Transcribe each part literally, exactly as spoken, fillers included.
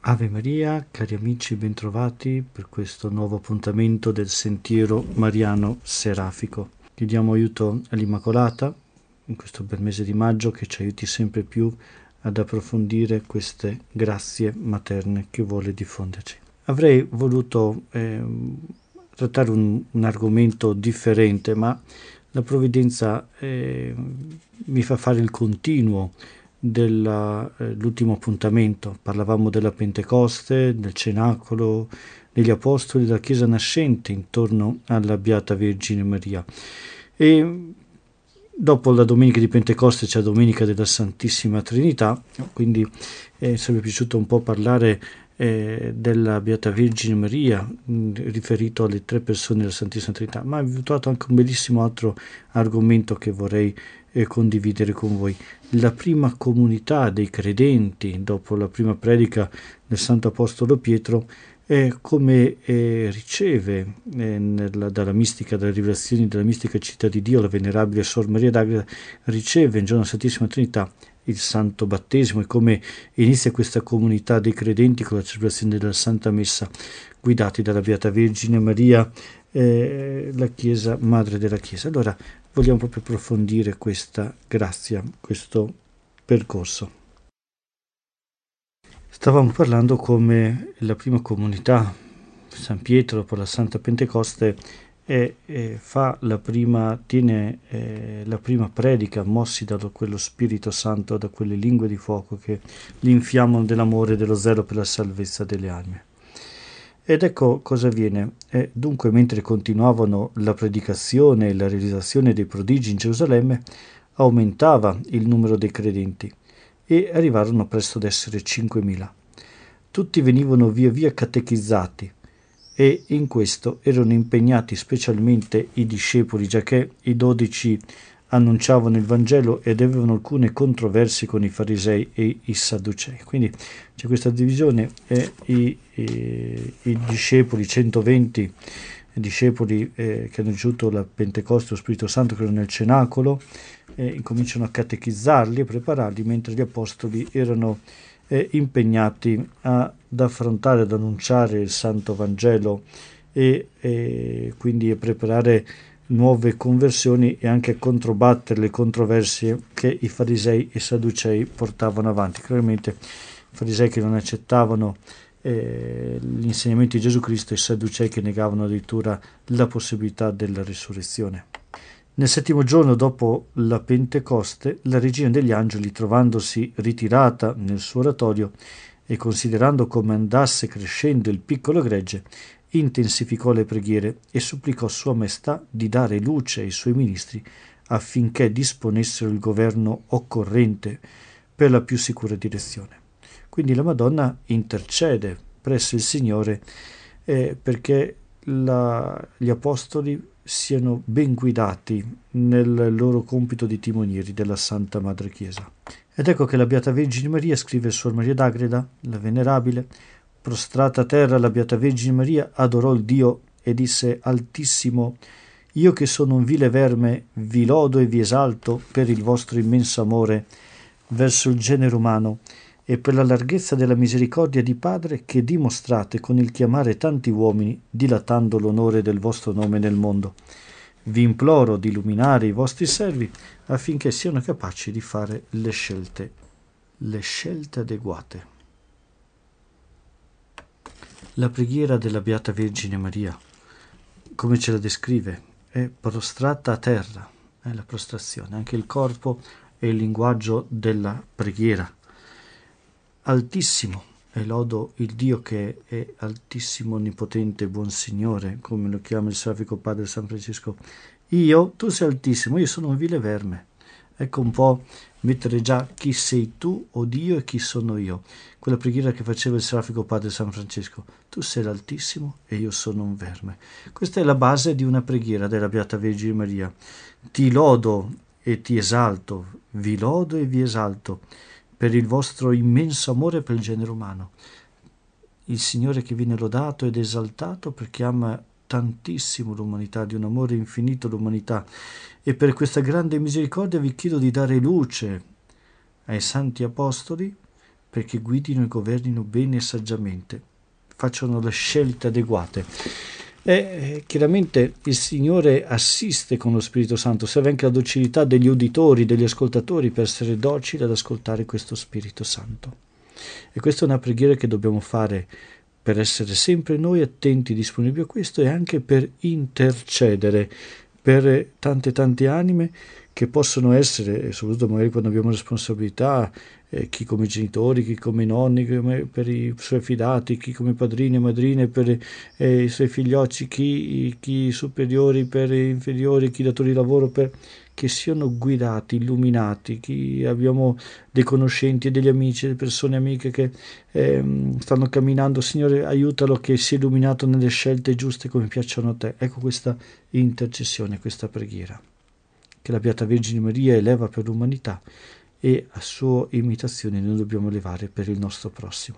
Ave Maria, cari amici, bentrovati per questo nuovo appuntamento del Sentiero Mariano Serafico. Chiediamo aiuto all'Immacolata in questo bel mese di maggio, che ci aiuti sempre più ad approfondire queste grazie materne che vuole diffonderci. Avrei voluto eh, trattare un, un argomento differente, ma la provvidenza eh, mi fa fare il continuo dell'ultimo eh, appuntamento. Parlavamo della Pentecoste, del Cenacolo, degli Apostoli, della Chiesa nascente intorno alla Beata Vergine Maria. E dopo la domenica di Pentecoste c'è la domenica della Santissima Trinità, quindi eh, sarebbe piaciuto un po' parlare eh, della Beata Vergine Maria, mh, riferito alle tre persone della Santissima Trinità, ma vi ho trovato anche un bellissimo altro argomento che vorrei eh, condividere con voi. La prima comunità dei credenti, dopo la prima predica del Santo Apostolo Pietro, è come eh, riceve eh, nella, dalla mistica, dalle rivelazioni della mistica città di Dio, la venerabile Sor Maria d'Agreda riceve in giorno della Santissima Trinità il Santo Battesimo, e come inizia questa comunità dei credenti con la celebrazione della Santa Messa, guidati dalla Beata Vergine Maria, eh, la Chiesa, Madre della Chiesa. Allora vogliamo proprio approfondire questa grazia, questo percorso. Stavamo parlando come la prima comunità, San Pietro, dopo la Santa Pentecoste, e, e fa la prima, tiene eh, la prima predica, mossi da quello Spirito Santo, da quelle lingue di fuoco che li infiammano dell'amore e dello zelo per la salvezza delle anime. Ed ecco cosa avviene. E dunque, mentre continuavano la predicazione e la realizzazione dei prodigi in Gerusalemme, aumentava il numero dei credenti e arrivarono presto ad essere cinquemila. Tutti venivano via via catechizzati, e in questo erano impegnati specialmente i discepoli, giacché i dodici annunciavano il Vangelo ed avevano alcune controversie con i farisei e i sadducei. Quindi c'è questa divisione, e i, i, i discepoli, centoventi discepoli eh, che hanno ricevuto la Pentecoste, lo Spirito Santo, che erano nel cenacolo, eh, incominciano a catechizzarli e prepararli, mentre gli apostoli erano eh, impegnati ad affrontare, ad annunciare il Santo Vangelo e, e quindi a preparare nuove conversioni e anche a controbattere le controversie che i farisei e i sadducei portavano avanti. Chiaramente i farisei che non accettavano eh, gli insegnamenti di Gesù Cristo, e i sadducei che negavano addirittura la possibilità della risurrezione. Nel settimo giorno dopo la Pentecoste, la regina degli angeli, trovandosi ritirata nel suo oratorio e considerando come andasse crescendo il piccolo gregge, intensificò le preghiere e supplicò Sua Maestà di dare luce ai suoi ministri affinché disponessero il governo occorrente per la più sicura direzione. Quindi la Madonna intercede presso il Signore eh, perché la, gli apostoli siano ben guidati nel loro compito di timonieri della Santa Madre Chiesa. Ed ecco che la Beata Vergine Maria, scrive Sor Maria d'Agreda, la venerabile, prostrata a terra la Beata Vergine Maria adorò il Dio e disse: Altissimo, io che sono un vile verme, vi lodo e vi esalto per il vostro immenso amore verso il genere umano e per la larghezza della misericordia di Padre che dimostrate con il chiamare tanti uomini, dilatando l'onore del vostro nome nel mondo. Vi imploro di illuminare i vostri servi affinché siano capaci di fare le scelte, le scelte adeguate. La preghiera della Beata Vergine Maria, come ce la descrive, è prostrata a terra, è la prostrazione, anche il corpo è il linguaggio della preghiera. Altissimo, e lodo il Dio che è altissimo, onnipotente, buon Signore, come lo chiama il Serafico Padre San Francesco. Io, tu sei altissimo, io sono un vile verme. Ecco un po' mettere già chi sei tu, o Dio, e chi sono io. Quella preghiera che faceva il Serafico Padre San Francesco. Tu sei l'Altissimo e io sono un verme. Questa è la base di una preghiera della Beata Vergine Maria. Ti lodo e ti esalto, vi lodo e vi esalto per il vostro immenso amore per il genere umano. Il Signore che viene lodato ed esaltato perché ama tantissimo l'umanità, di un amore infinito l'umanità, e per questa grande misericordia vi chiedo di dare luce ai santi apostoli perché guidino e governino bene e saggiamente, facciano le scelte adeguate. E chiaramente il Signore assiste con lo Spirito Santo, serve anche la docilità degli uditori, degli ascoltatori, per essere docili ad ascoltare questo Spirito Santo. E questa è una preghiera che dobbiamo fare per essere sempre noi attenti, disponibili a questo, e anche per intercedere per tante tante anime che possono essere, soprattutto magari quando abbiamo responsabilità, eh, chi come genitori, chi come nonni, come per i suoi fidati, chi come padrini e madrine per eh, i suoi figliocci, chi, chi superiori per inferiori, chi datori di lavoro, per che siano guidati, illuminati, chi abbiamo dei conoscenti e degli amici, delle persone amiche che eh, stanno camminando. Signore, aiutalo che sia illuminato nelle scelte giuste come piacciono a te. Ecco questa intercessione, questa preghiera che la Beata Vergine Maria eleva per l'umanità, e a sua imitazione noi dobbiamo elevare per il nostro prossimo.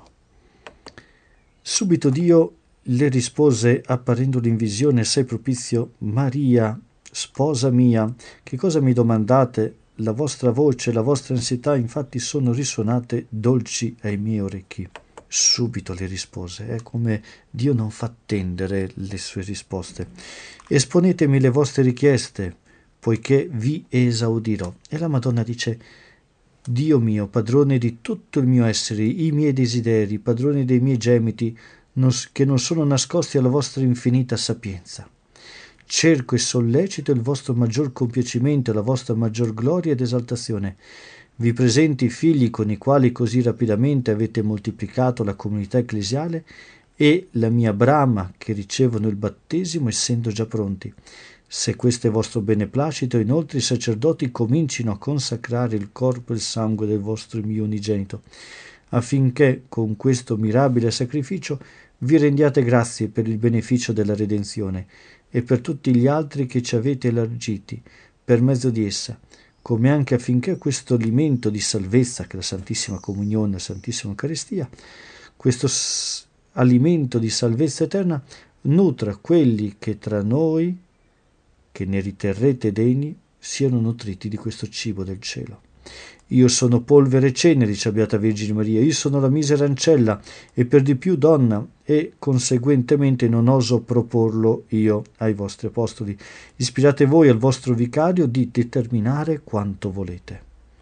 Subito Dio le rispose, apparendole in visione assai propizio: Maria, sposa mia, che cosa mi domandate? La vostra voce, la vostra ansietà infatti sono risuonate dolci ai miei orecchi. Subito le rispose, è come Dio non fa attendere le sue risposte. Esponetemi le vostre richieste, poiché vi esaudirò. E la Madonna dice: Dio mio, padrone di tutto il mio essere, i miei desideri, padrone dei miei gemiti, non, che non sono nascosti alla vostra infinita sapienza. Cerco e sollecito il vostro maggior compiacimento, la vostra maggior gloria ed esaltazione. Vi presento i figli con i quali così rapidamente avete moltiplicato la comunità ecclesiale e la mia brama, che ricevono il battesimo essendo già pronti. Se questo è vostro beneplacito, inoltre i sacerdoti comincino a consacrare il corpo e il sangue del vostro mio unigenito, affinché con questo mirabile sacrificio vi rendiate grazie per il beneficio della redenzione e per tutti gli altri che ci avete elargiti per mezzo di essa, come anche affinché questo alimento di salvezza, che è la Santissima Comunione, la Santissima Eucaristia, questo s- alimento di salvezza eterna, nutra quelli che tra noi, che ne riterrete degni, siano nutriti di questo cibo del cielo. Io sono polvere e cenere, dice Beata Vergine Maria, io sono la misera ancella e per di più donna, e conseguentemente non oso proporlo io ai vostri apostoli. Ispirate voi al vostro vicario di determinare quanto volete.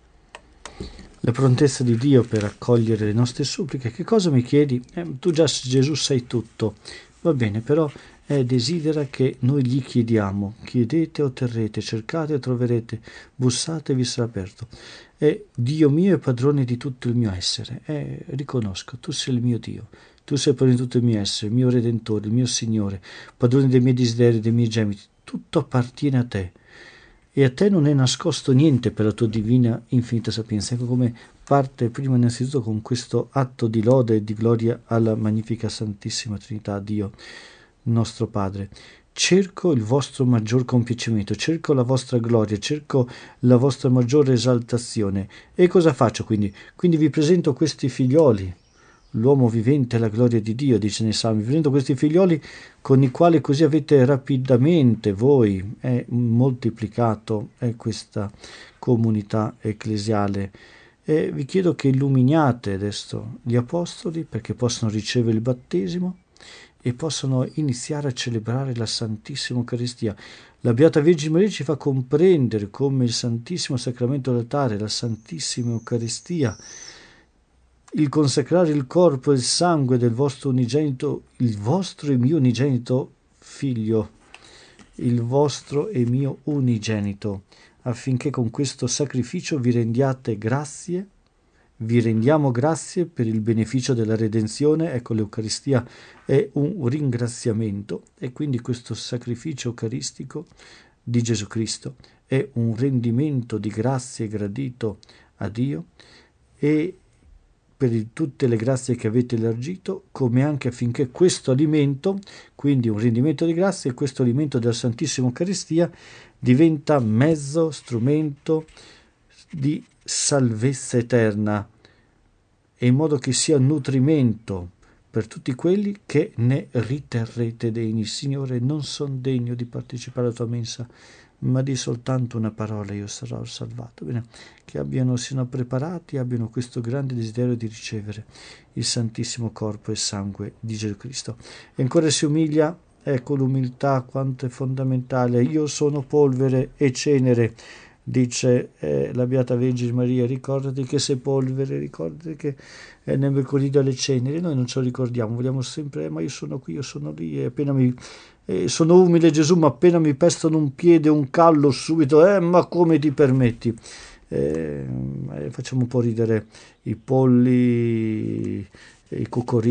La prontezza di Dio per accogliere le nostre suppliche. Che cosa mi chiedi? Eh, tu già, Gesù, sai tutto. Va bene, però eh, desidera che noi gli chiediamo: chiedete otterrete, cercate e troverete, bussate e vi sarà aperto. E Dio mio è padrone di tutto il mio essere. Eh, riconosco, tu sei il mio Dio, tu sei padrone di tutto il mio essere, il mio Redentore, il mio Signore, padrone dei miei desideri, dei miei gemiti. Tutto appartiene a te. E a te non è nascosto niente per la tua divina infinita sapienza. Ecco come parte prima innanzitutto con questo atto di lode e di gloria alla magnifica Santissima Trinità, Dio nostro Padre. Cerco il vostro maggior compiacimento, cerco la vostra gloria, cerco la vostra maggiore esaltazione. E cosa faccio quindi? Quindi vi presento questi figlioli. L'uomo vivente è la gloria di Dio, dice nei Salmi. Vi presento questi figlioli con i quali così avete rapidamente voi è moltiplicato è questa comunità ecclesiale. E vi chiedo che illuminiate adesso gli apostoli perché possano ricevere il battesimo e possano iniziare a celebrare la Santissima Eucaristia. La Beata Vergine Maria ci fa comprendere come il Santissimo Sacramento d'altare, la Santissima Eucaristia, il consacrare il corpo e il sangue del vostro unigenito, il vostro e mio unigenito figlio, il vostro e mio unigenito, affinché con questo sacrificio vi rendiate grazie, vi rendiamo grazie per il beneficio della redenzione. Ecco, l'Eucaristia è un ringraziamento e quindi questo sacrificio eucaristico di Gesù Cristo è un rendimento di grazie gradito a Dio, e per tutte le grazie che avete elargito, come anche affinché questo alimento, quindi un rendimento di grazie, e questo alimento della Santissima Eucaristia diventa mezzo, strumento di salvezza eterna, e in modo che sia nutrimento per tutti quelli che ne riterrete degni. Signore, non sono degno di partecipare alla tua mensa, ma di soltanto una parola io sarò salvato. Bene, che abbiano, siano preparati, abbiano questo grande desiderio di ricevere il Santissimo Corpo e Sangue di Gesù Cristo. E ancora si umilia, ecco l'umiltà quanto è fondamentale. Io sono polvere e cenere, dice eh, la Beata Vergine Maria, ricordati che sei polvere, ricordati che è nel mercoledì alle ceneri. Noi non ce lo ricordiamo, vogliamo sempre, eh, ma io sono qui, io sono lì, e appena mi... Eh, sono umile Gesù, ma appena mi pestano un piede, un callo, subito, eh, ma come ti permetti? Eh, eh, facciamo un po' ridere i polli, i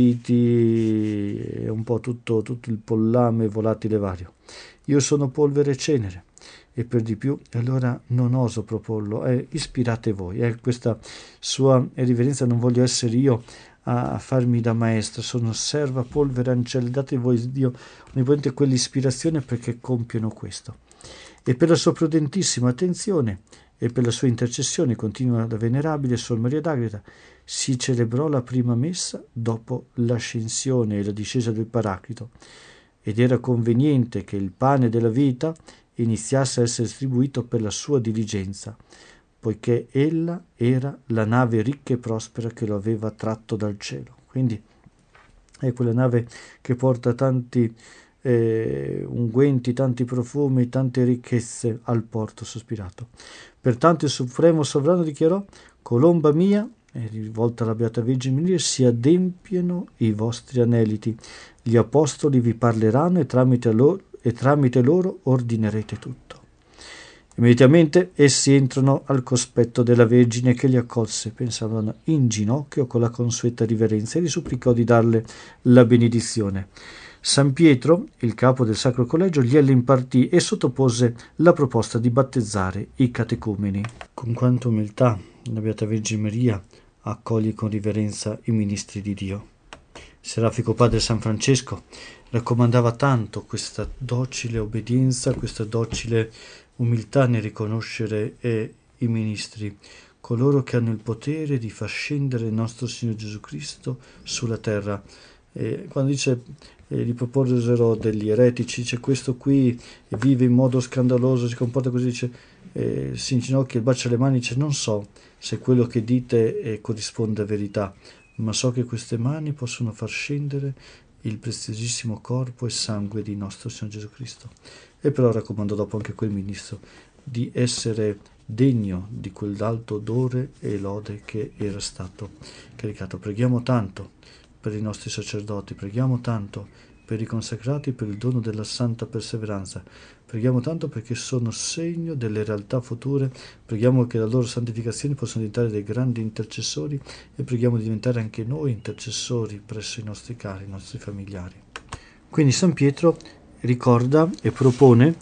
cocoriti, e un po' tutto, tutto il pollame volatile vario. Io sono polvere e cenere, e per di più, allora non oso proporlo, eh, ispirate voi. Eh, questa sua riverenza, non voglio essere io a farmi da maestro, sono serva, polvere, ancelle, date voi Dio onnipotente quell'ispirazione perché compiono questo. E per la sua prudentissima attenzione e per la sua intercessione continua la venerabile Sor Maria d'Agreda si celebrò la prima messa dopo l'ascensione e la discesa del Paraclito, ed era conveniente che il pane della vita iniziasse a essere distribuito per la sua diligenza, poiché ella era la nave ricca e prospera che lo aveva tratto dal cielo. Quindi è quella nave che porta tanti eh, unguenti, tanti profumi, tante ricchezze al porto sospirato. Pertanto il Supremo Sovrano dichiarò: colomba mia, e rivolta alla Beata Vergine Maria, si adempiano i vostri aneliti, gli apostoli vi parleranno e tramite loro, e tramite loro ordinerete tutto. Immediatamente essi entrano al cospetto della Vergine, che li accolse, pensavano in ginocchio con la consueta riverenza, e li supplicò di darle la benedizione. San Pietro, il capo del Sacro Collegio, gliela impartì e sottopose la proposta di battezzare i catecumeni. Con quanta umiltà la Beata Vergine Maria accoglie con riverenza i ministri di Dio. Serafico Padre San Francesco raccomandava tanto questa docile obbedienza, questa docile umiltà nel riconoscere eh, i ministri, coloro che hanno il potere di far scendere il nostro Signore Gesù Cristo sulla terra. Eh, quando dice eh, di proporrero degli eretici, dice questo qui vive in modo scandaloso, si comporta così, dice, eh, si inginocchia e bacia le mani, dice non so se quello che dite eh, corrisponde a verità, ma so che queste mani possono far scendere il preziosissimo corpo e sangue di nostro Signore Gesù Cristo. E però raccomando dopo anche quel ministro di essere degno di quell'alto odore e lode che era stato caricato. Preghiamo tanto per i nostri sacerdoti, preghiamo tanto per i consacrati, per il dono della santa perseveranza. Preghiamo tanto perché sono segno delle realtà future, preghiamo che la loro santificazione possano diventare dei grandi intercessori, e preghiamo di diventare anche noi intercessori presso i nostri cari, i nostri familiari. Quindi San Pietro ricorda e propone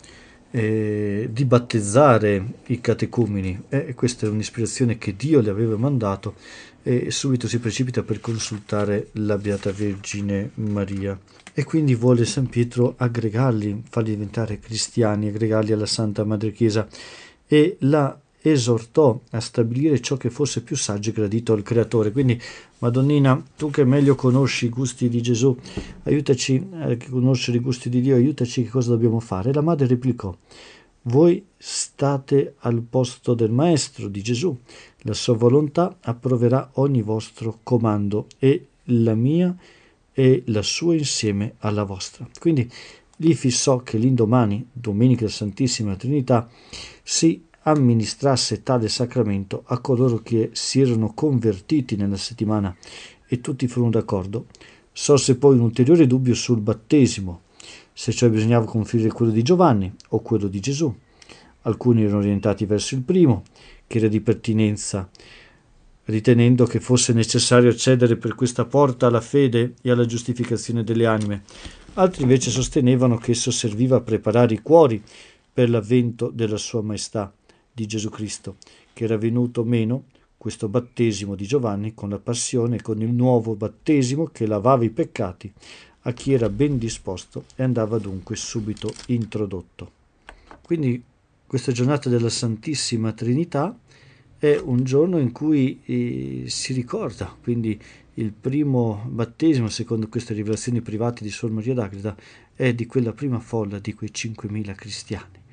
eh, di battezzare i catecumeni, e eh, questa è un'ispirazione che Dio le aveva mandato, e subito si precipita per consultare la Beata Vergine Maria. E quindi vuole San Pietro aggregarli, farli diventare cristiani, aggregarli alla Santa Madre Chiesa, e la esortò a stabilire ciò che fosse più saggio e gradito al Creatore. Quindi, Madonnina, tu che meglio conosci i gusti di Gesù, aiutaci a conoscere i gusti di Dio, aiutaci che cosa dobbiamo fare. E la Madre replicò: voi state al posto del Maestro, di Gesù, la sua volontà approverà ogni vostro comando, e la mia e la sua insieme alla vostra. Quindi gli fissò che l'indomani, domenica della Santissima Trinità, si amministrasse tale sacramento a coloro che si erano convertiti nella settimana, e tutti furono d'accordo. Sorse poi un ulteriore dubbio sul battesimo, se cioè bisognava conferire quello di Giovanni o quello di Gesù. Alcuni erano orientati verso il primo, che era di pertinenza, ritenendo che fosse necessario accedere per questa porta alla fede e alla giustificazione delle anime. Altri invece sostenevano che esso serviva a preparare i cuori per l'avvento della Sua Maestà di Gesù Cristo, che era venuto meno questo battesimo di Giovanni con la passione e con il nuovo battesimo che lavava i peccati a chi era ben disposto e andava dunque subito introdotto. Quindi questa giornata della Santissima Trinità è un giorno in cui eh, si ricorda, quindi il primo battesimo, secondo queste rivelazioni private di Sor Maria d'Agreda, è di quella prima folla di quei cinquemila cristiani.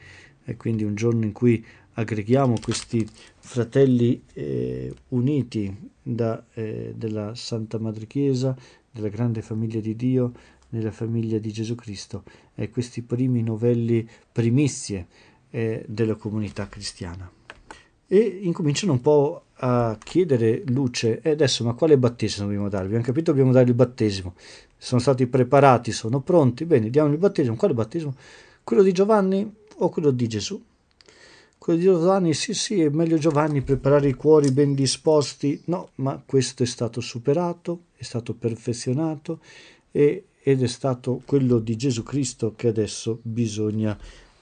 è quindi un giorno in cui aggreghiamo questi fratelli eh, uniti da, eh, della Santa Madre Chiesa, della grande famiglia di Dio, nella famiglia di Gesù Cristo, e questi primi novelli primizie eh, della comunità cristiana. E incominciano un po' a chiedere luce, e adesso ma quale battesimo dobbiamo dare? Abbiamo capito, dobbiamo dare il battesimo, sono stati preparati, sono pronti, bene, diamo il battesimo. Quale battesimo? Quello di Giovanni o quello di Gesù? Quello di Giovanni, sì sì, è meglio Giovanni, preparare i cuori ben disposti. No, ma questo è stato superato, è stato perfezionato, e, ed è stato quello di Gesù Cristo che adesso bisogna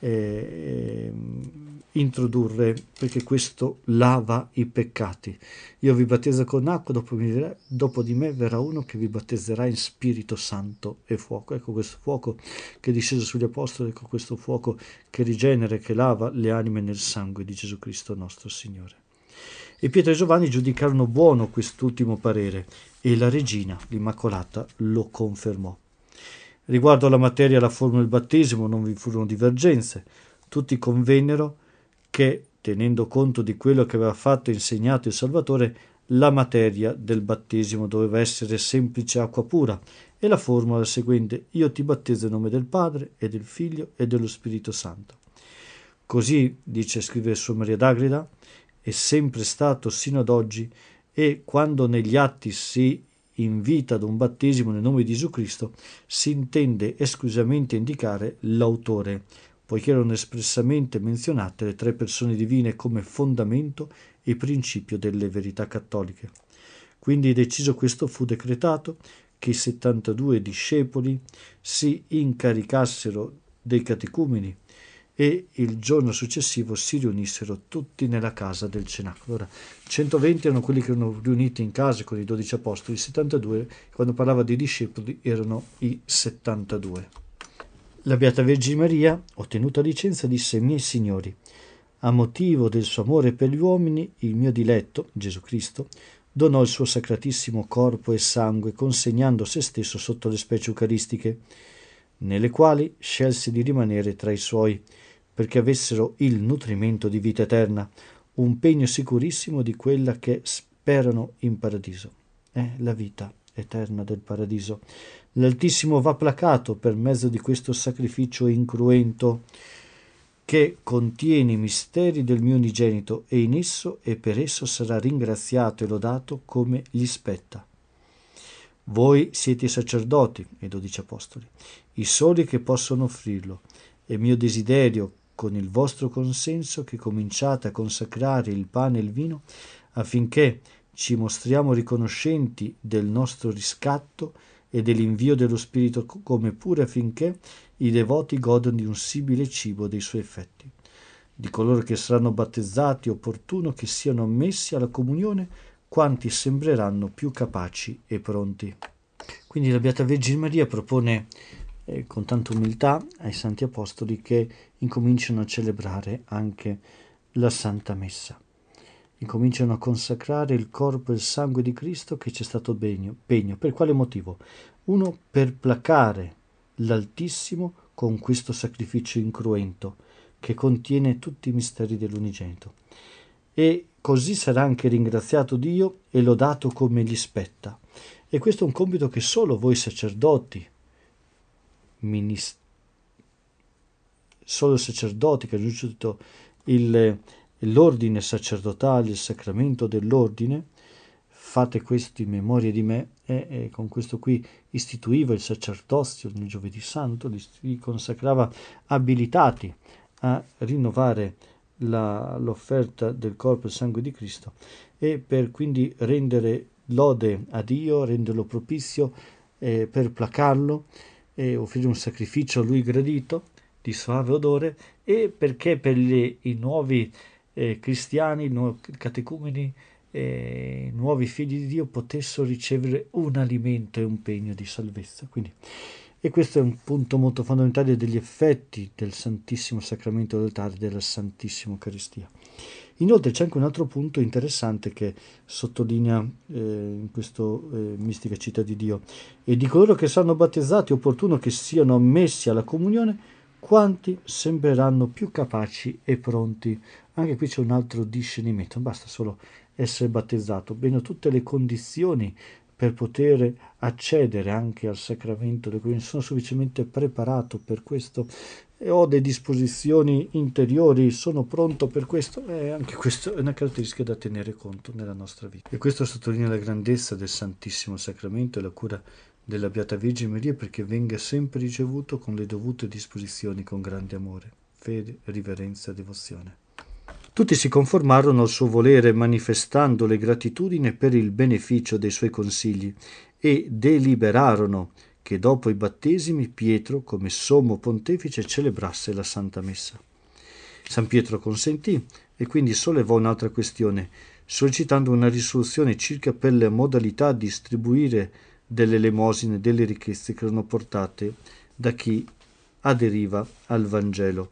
eh, introdurre, perché questo lava i peccati. Io vi battezzo con acqua, dopo, mi, dopo di me verrà uno che vi battezzerà in Spirito Santo e fuoco. Ecco questo fuoco che è disceso sugli apostoli, ecco questo fuoco che rigenera, che lava le anime nel sangue di Gesù Cristo nostro Signore. E Pietro e Giovanni giudicarono buono quest'ultimo parere, e la regina, l'Immacolata, lo confermò. Riguardo alla materia e alla forma del battesimo non vi furono divergenze. Tutti convennero che, tenendo conto di quello che aveva fatto e insegnato il Salvatore, la materia del battesimo doveva essere semplice acqua pura, e la formula la seguente: io ti battezzo in nome del Padre e del Figlio e dello Spirito Santo. Così, dice, scrive Sua Maria d'Agreda, è sempre stato sino ad oggi, e quando negli atti si invita ad un battesimo nel nome di Gesù Cristo si intende esclusivamente indicare l'autore, poiché erano espressamente menzionate le tre persone divine come fondamento e principio delle verità cattoliche. Quindi, deciso questo, fu decretato che i settantadue discepoli si incaricassero dei catecumeni e il giorno successivo si riunissero tutti nella casa del cenacolo. Ora, centoventi erano quelli che erano riuniti in casa con i dodici apostoli, settantadue, quando parlava di discepoli, erano i settantadue. La Beata Vergine Maria, ottenuta licenza, disse: miei signori, a motivo del suo amore per gli uomini, il mio diletto, Gesù Cristo, donò il suo sacratissimo corpo e sangue, consegnando se stesso sotto le specie eucaristiche, nelle quali scelse di rimanere tra i suoi, perché avessero il nutrimento di vita eterna, un pegno sicurissimo di quella che sperano in paradiso. È la vita eterna del paradiso. L'Altissimo va placato per mezzo di questo sacrificio incruento, che contiene i misteri del mio unigenito, e in esso e per esso sarà ringraziato e lodato come gli spetta. Voi siete i sacerdoti, e dodici apostoli, i soli che possono offrirlo. È mio desiderio, con il vostro consenso, che cominciate a consacrare il pane e il vino, affinché ci mostriamo riconoscenti del nostro riscatto e dell'invio dello Spirito, come pure affinché i devoti godano di un simile cibo dei suoi effetti. Di coloro che saranno battezzati è opportuno che siano ammessi alla comunione quanti sembreranno più capaci e pronti. Quindi la Beata Vergine Maria propone eh, con tanta umiltà ai Santi Apostoli che incominciano a celebrare anche la Santa Messa. Incominciano a consacrare il corpo e il sangue di Cristo che ci è stato pegno. pegno. Per quale motivo? Uno, per placare l'Altissimo con questo sacrificio incruento che contiene tutti i misteri dell'unigenito. E così sarà anche ringraziato Dio e lodato come gli spetta. E questo è un compito che solo voi sacerdoti, ministri, solo i sacerdoti che hanno ricevuto il, l'ordine sacerdotale, il sacramento dell'ordine, fate questo in memoria di me, e, e con questo qui istituiva il sacerdozio nel giovedì santo, li consacrava abilitati a rinnovare la, l'offerta del corpo e sangue di Cristo, e per quindi rendere lode a Dio, renderlo propizio, eh, per placarlo e offrire un sacrificio a Lui gradito, di suave odore, e perché per gli, i nuovi eh, cristiani, i nuovi catecumeni, eh, i nuovi figli di Dio potessero ricevere un alimento e un pegno di salvezza. Quindi, e questo è un punto molto fondamentale degli effetti del Santissimo Sacramento dell'altare, della Santissima Eucaristia. Inoltre c'è anche un altro punto interessante che sottolinea eh, in questo eh, Mistica Città di Dio: e di coloro che saranno battezzati è opportuno che siano ammessi alla comunione quanti sembreranno più capaci e pronti. Anche qui c'è un altro discernimento, basta solo essere battezzato, bene tutte le condizioni per poter accedere anche al sacramento, quindi sono sufficientemente preparato per questo e ho delle disposizioni interiori, sono pronto per questo, e anche questa è una caratteristica da tenere conto nella nostra vita. E questo sottolinea la grandezza del Santissimo Sacramento e la cura della Beata Vergine Maria, perché venga sempre ricevuto con le dovute disposizioni, con grande amore, fede, riverenza e devozione. Tutti si conformarono al suo volere, manifestandole gratitudine per il beneficio dei suoi consigli, e deliberarono che dopo i battesimi Pietro, come sommo pontefice, celebrasse la Santa Messa. San Pietro consentì e quindi sollevò un'altra questione, sollecitando una risoluzione circa per le modalità di distribuire delle elemosine, delle ricchezze che erano portate da chi aderiva al Vangelo.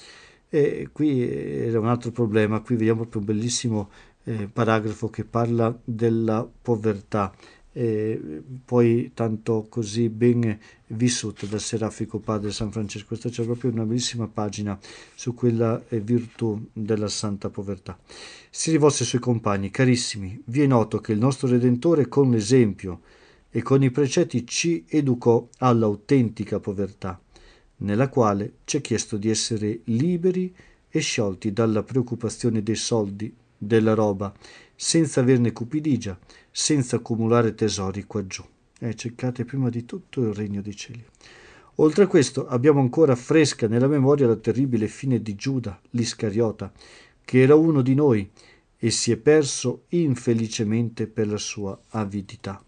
E qui era un altro problema, qui vediamo proprio un bellissimo eh, paragrafo che parla della povertà, eh, poi tanto così ben vissuta dal serafico padre San Francesco. Questa c'è proprio una bellissima pagina su quella eh, virtù della santa povertà. Si rivolse ai suoi compagni: carissimi, vi è noto che il nostro Redentore con l'esempio e con i precetti ci educò all'autentica povertà, nella quale ci è chiesto di essere liberi e sciolti dalla preoccupazione dei soldi, della roba, senza averne cupidigia, senza accumulare tesori qua giù. Eh, cercate prima di tutto il regno dei cieli. Oltre a questo abbiamo ancora fresca nella memoria la terribile fine di Giuda l'Iscariota, che era uno di noi e si è perso infelicemente per la sua avidità.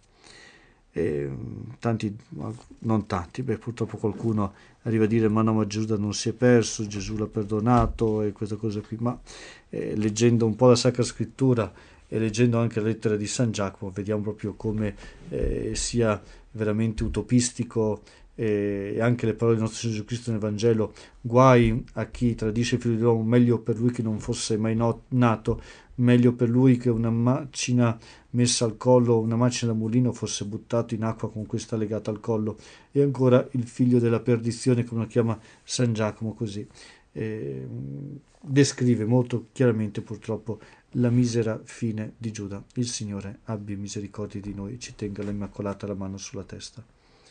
E tanti, non tanti, beh, purtroppo qualcuno arriva a dire ma no, ma Giuda non si è perso, Gesù l'ha perdonato e questa cosa qui, ma eh, leggendo un po' la Sacra Scrittura e leggendo anche la lettera di San Giacomo vediamo proprio come eh, sia veramente utopistico, eh, e anche le parole del nostro Gesù Cristo nel Vangelo: guai a chi tradisce il figlio dell'uomo, meglio per lui che non fosse mai not- nato, meglio per lui che una macina messa al collo, una macina da mulino, fosse buttato in acqua con questa legata al collo. E ancora il figlio della perdizione, come lo chiama San Giacomo, così eh, descrive molto chiaramente purtroppo la misera fine di Giuda. Il Signore abbia misericordia di noi, ci tenga l'Immacolata la mano sulla testa.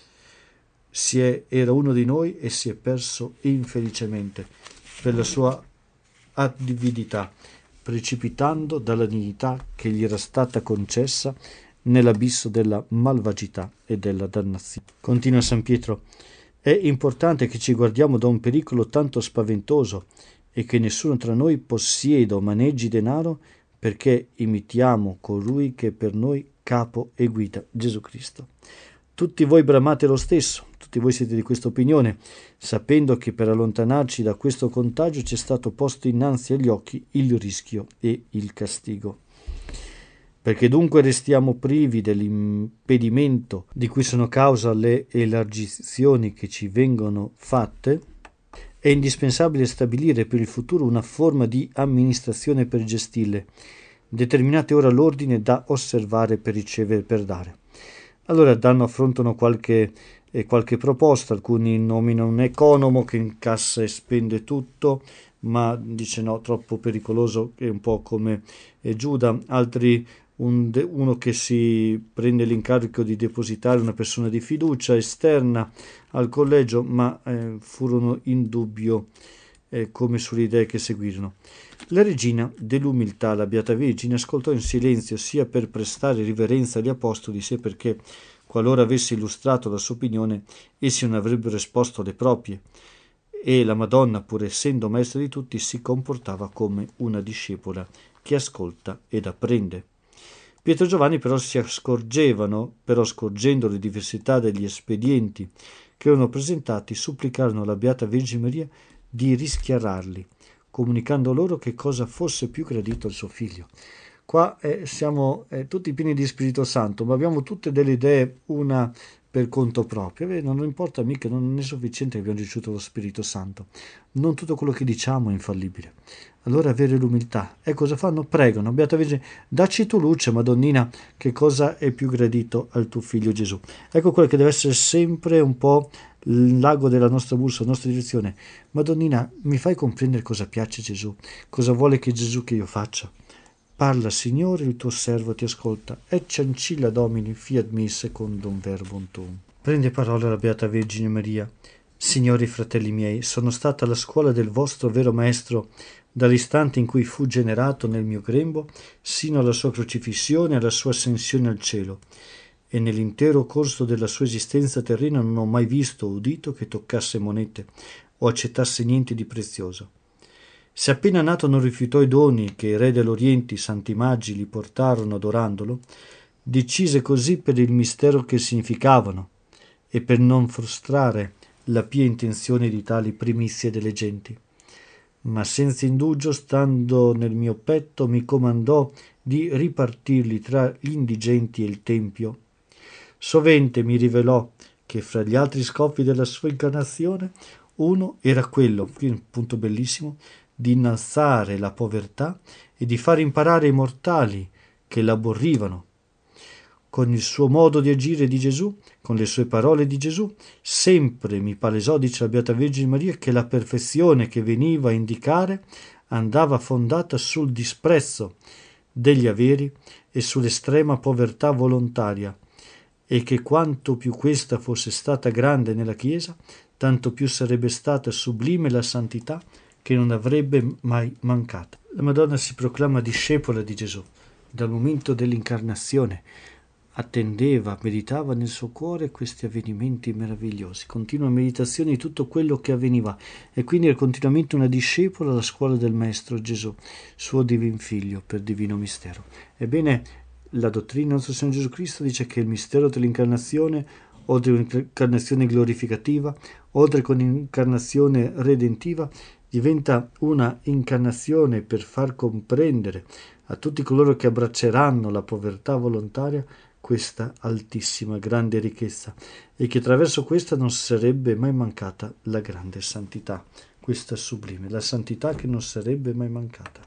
Si è, era uno di noi e si è perso infelicemente per la sua avidità, precipitando dalla dignità che gli era stata concessa nell'abisso della malvagità e della dannazione. Continua San Pietro: è importante che ci guardiamo da un pericolo tanto spaventoso e che nessuno tra noi possieda o maneggi denaro, perché imitiamo colui che è per noi capo e guida, Gesù Cristo. Tutti voi bramate lo stesso, tutti voi siete di questa opinione, sapendo che per allontanarci da questo contagio ci è stato posto innanzi agli occhi il rischio e il castigo. Perché dunque restiamo privi dell'impedimento di cui sono causa le elargizioni che ci vengono fatte, è indispensabile stabilire per il futuro una forma di amministrazione per gestirle. Determinate ora l'ordine da osservare per ricevere e per dare. Allora danno, affrontano qualche, eh, qualche proposta, alcuni nominano un economo che incassa e spende tutto, ma dice no, troppo pericoloso, è un po' come eh, Giuda, altri un de, uno che si prende l'incarico di depositare, una persona di fiducia esterna al collegio, ma eh, furono in dubbio eh, come sulle idee che seguirono. La regina dell'umiltà, la Beata Vergine, ascoltò in silenzio, sia per prestare riverenza agli apostoli, sia perché, qualora avesse illustrato la sua opinione, essi non avrebbero esposto le proprie, e la Madonna, pur essendo maestra di tutti, si comportava come una discepola che ascolta ed apprende. Pietro e Giovanni però si accorgevano, però scorgendo le diversità degli espedienti che erano presentati, supplicarono la Beata Vergine Maria di rischiararli, comunicando loro che cosa fosse più gradito al suo figlio. Qua eh, siamo eh, tutti pieni di Spirito Santo, ma abbiamo tutte delle idee, una per conto proprio. Beh, non importa mica, non è sufficiente che abbiamo ricevuto lo Spirito Santo. Non tutto quello che diciamo è infallibile. Allora avere l'umiltà. E cosa fanno? Pregano. Beata Vergine, dacci tu luce, Madonnina, che cosa è più gradito al tuo figlio Gesù. Ecco quello che deve essere sempre un po' l'ago della nostra bussola, la nostra direzione. Madonnina, mi fai comprendere cosa piace Gesù? Cosa vuole che Gesù che io faccia? Parla, Signore, il tuo servo ti ascolta. Et ancilla Domini, fiat mi secundum verbum tuum. Prende parola la Beata Vergine Maria. Signori fratelli miei, sono stata alla scuola del vostro vero Maestro dall'istante in cui fu generato nel mio grembo sino alla sua crocifissione e alla sua ascensione al cielo, e nell'intero corso della sua esistenza terrena non ho mai visto o udito che toccasse monete o accettasse niente di prezioso. Se appena nato non rifiutò i doni che i re dell'Oriente, i santi magi, gli portarono adorandolo, decise così per il mistero che significavano e per non frustrare la pia intenzione di tali primizie delle genti. Ma senza indugio, stando nel mio petto, mi comandò di ripartirli tra gli indigenti e il tempio. Sovente mi rivelò che fra gli altri scopi della sua incarnazione uno era quello, qui è un punto bellissimo, di innalzare la povertà e di far imparare ai mortali che l'aborrivano. Con il suo modo di agire di Gesù, con le sue parole di Gesù, sempre mi palesò, dice la Beata Vergine Maria, che la perfezione che veniva a indicare andava fondata sul disprezzo degli averi e sull'estrema povertà volontaria, e che quanto più questa fosse stata grande nella Chiesa, tanto più sarebbe stata sublime la santità che non avrebbe mai mancata. La Madonna si proclama discepola di Gesù dal momento dell'incarnazione. Attendeva, meditava nel suo cuore questi avvenimenti meravigliosi, continua meditazione di tutto quello che avveniva, e quindi era continuamente una discepola alla scuola del Maestro Gesù, suo divin Figlio per divino mistero. Ebbene, la dottrina del nostro Signore Gesù Cristo dice che il mistero dell'incarnazione, oltre un'incarnazione glorificativa, oltre con un'incarnazione redentiva, diventa una incarnazione per far comprendere a tutti coloro che abbracceranno la povertà volontaria questa altissima, grande ricchezza, e che attraverso questa non sarebbe mai mancata la grande santità, questa sublime, la santità che non sarebbe mai mancata.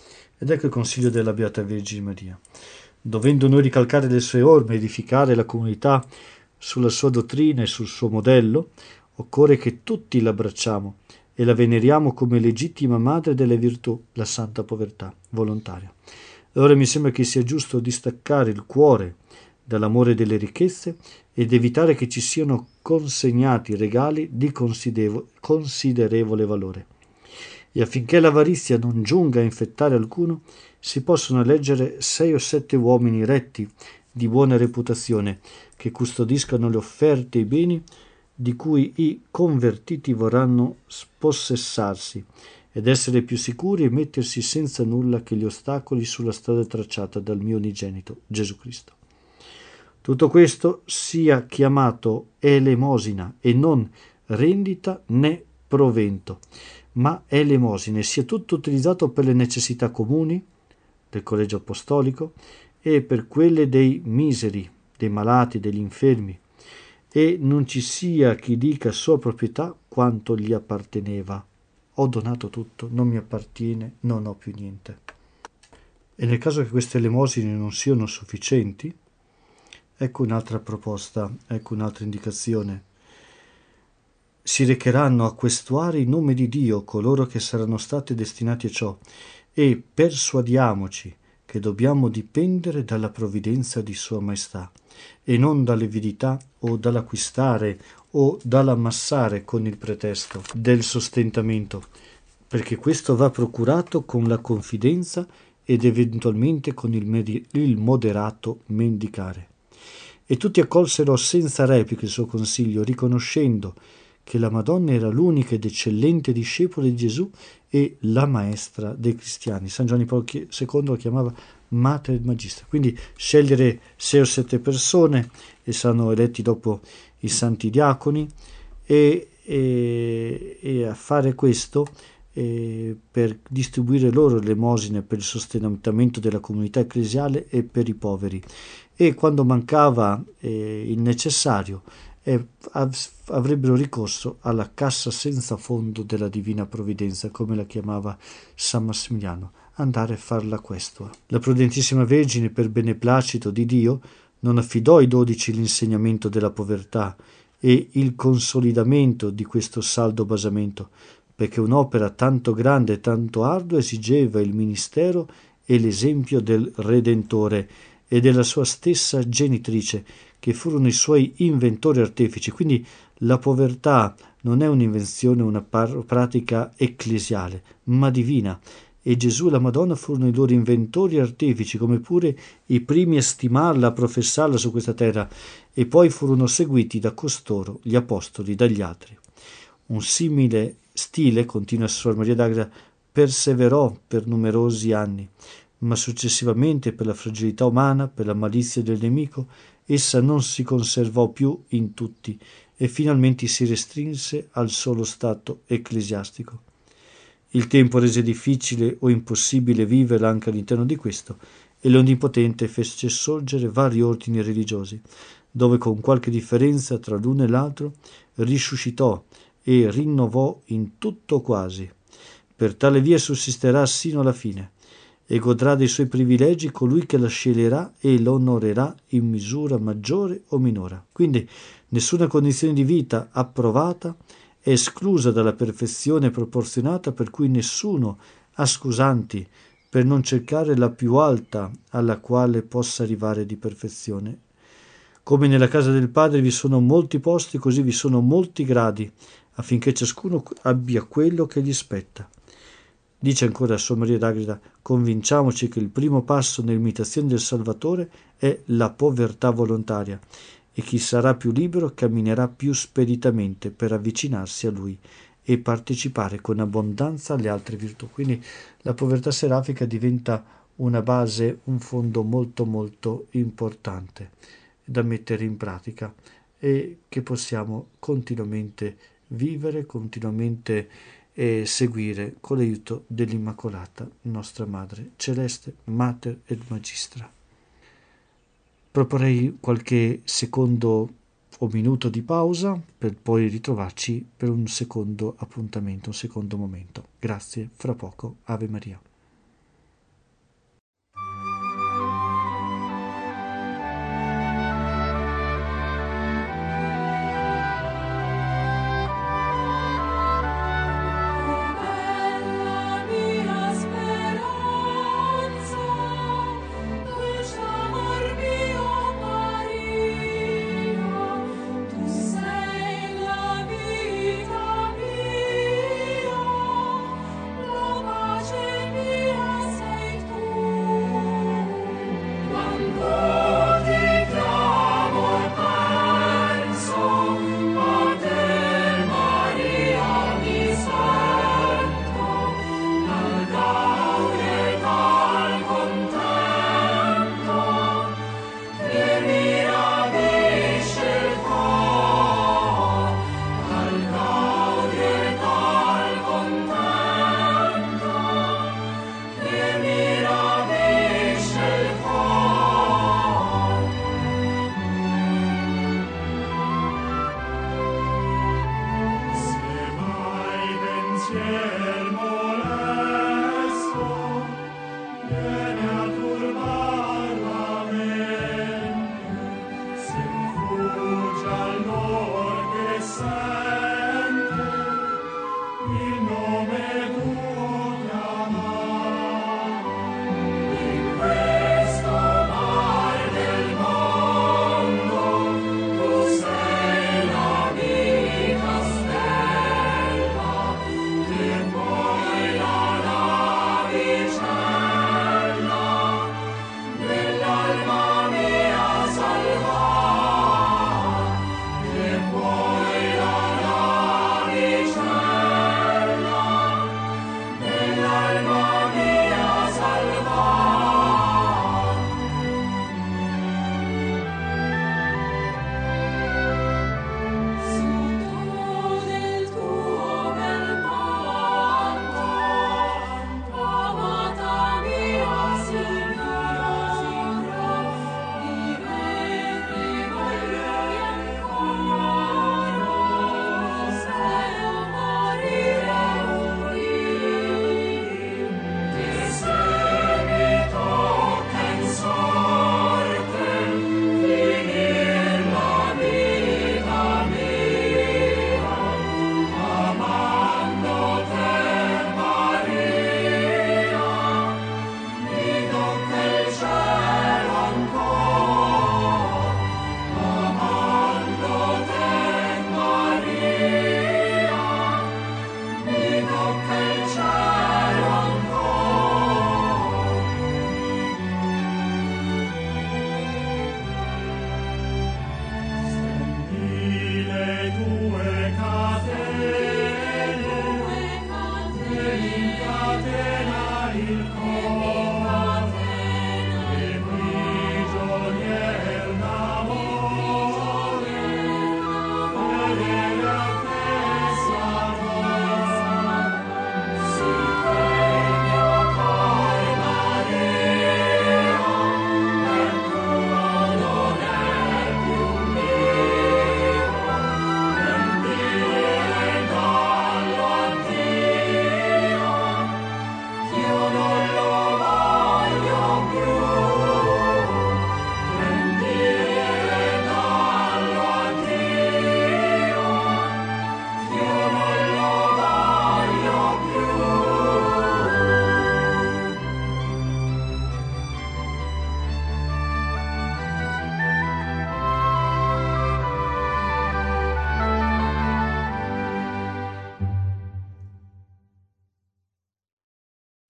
Ed ecco il consiglio della Beata Vergine Maria. Dovendo noi ricalcare le sue orme, edificare la comunità sulla sua dottrina e sul suo modello, occorre che tutti l'abbracciamo e la veneriamo come legittima madre delle virtù, la santa povertà volontaria. Allora mi sembra che sia giusto distaccare il cuore dall'amore delle ricchezze ed evitare che ci siano consegnati regali di considerevole valore. E affinché l'avarizia non giunga a infettare alcuno, si possono eleggere sei o sette uomini retti di buona reputazione che custodiscano le offerte e i beni di cui i convertiti vorranno spossessarsi, ed essere più sicuri e mettersi senza nulla che gli ostacoli sulla strada tracciata dal mio unigenito Gesù Cristo. Tutto questo sia chiamato elemosina e non rendita né provento, ma elemosina, e sia tutto utilizzato per le necessità comuni del collegio apostolico e per quelle dei miseri, dei malati, degli infermi, e non ci sia chi dica sua proprietà quanto gli apparteneva. Ho donato tutto, non mi appartiene, non ho più niente. E nel caso che queste elemosine non siano sufficienti, ecco un'altra proposta, ecco un'altra indicazione. Si recheranno a questuare in nome di Dio coloro che saranno stati destinati a ciò, e persuadiamoci che dobbiamo dipendere dalla provvidenza di Sua Maestà e non dall'avidità o dall'acquistare o dall'ammassare con il pretesto del sostentamento, perché questo va procurato con la confidenza ed eventualmente con il, medi- il moderato mendicare. E tutti accolsero senza repliche il suo consiglio, riconoscendo che la Madonna era l'unica ed eccellente discepola di Gesù e la maestra dei cristiani. San Giovanni Paolo secondo la chiamava Mater Magistra. Quindi scegliere sei o sette persone, e saranno eletti dopo i santi diaconi, e, e, e a fare questo eh, per distribuire loro l'elemosina per il sostentamento della comunità ecclesiale e per i poveri. e quando mancava eh, il necessario eh, av- avrebbero ricorso alla cassa senza fondo della divina provvidenza, come la chiamava San Massimiliano, andare a far la questua. La prudentissima Vergine, per beneplacito di Dio, non affidò ai dodici l'insegnamento della povertà e il consolidamento di questo saldo basamento, perché un'opera tanto grande e tanto ardua esigeva il ministero e l'esempio del Redentore e della sua stessa genitrice, che furono i suoi inventori artefici. Quindi la povertà non è un'invenzione, una par- pratica ecclesiale, ma divina, e Gesù e la Madonna furono i loro inventori artefici, come pure i primi a stimarla, a professarla su questa terra, e poi furono seguiti da costoro, gli apostoli, dagli altri. Un simile stile, continua Suor Maria d'Agreda, perseverò per numerosi anni, ma successivamente, per la fragilità umana, per la malizia del nemico, essa non si conservò più in tutti e finalmente si restrinse al solo stato ecclesiastico. Il tempo rese difficile o impossibile viverla anche all'interno di questo, e l'Onnipotente fece sorgere vari ordini religiosi, dove con qualche differenza tra l'uno e l'altro risuscitò e rinnovò in tutto quasi. Per tale via sussisterà sino alla fine, e godrà dei suoi privilegi colui che la sceglierà e l'onorerà in misura maggiore o minore. Quindi nessuna condizione di vita approvata è esclusa dalla perfezione proporzionata, per cui nessuno ha scusanti per non cercare la più alta alla quale possa arrivare di perfezione. Come nella casa del Padre vi sono molti posti, così vi sono molti gradi, affinché ciascuno abbia quello che gli spetta. Dice ancora Suor Maria d'Agreda: convinciamoci che il primo passo nell'imitazione del Salvatore è la povertà volontaria, e chi sarà più libero camminerà più speditamente per avvicinarsi a Lui e partecipare con abbondanza alle altre virtù. Quindi la povertà serafica diventa una base, un fondo molto molto importante da mettere in pratica e che possiamo continuamente vivere, continuamente e seguire con l'aiuto dell'Immacolata, nostra Madre Celeste, Mater et Magistra. Proporrei qualche secondo o minuto di pausa per poi ritrovarci per un secondo appuntamento, un secondo momento. Grazie, fra poco, Ave Maria. Pace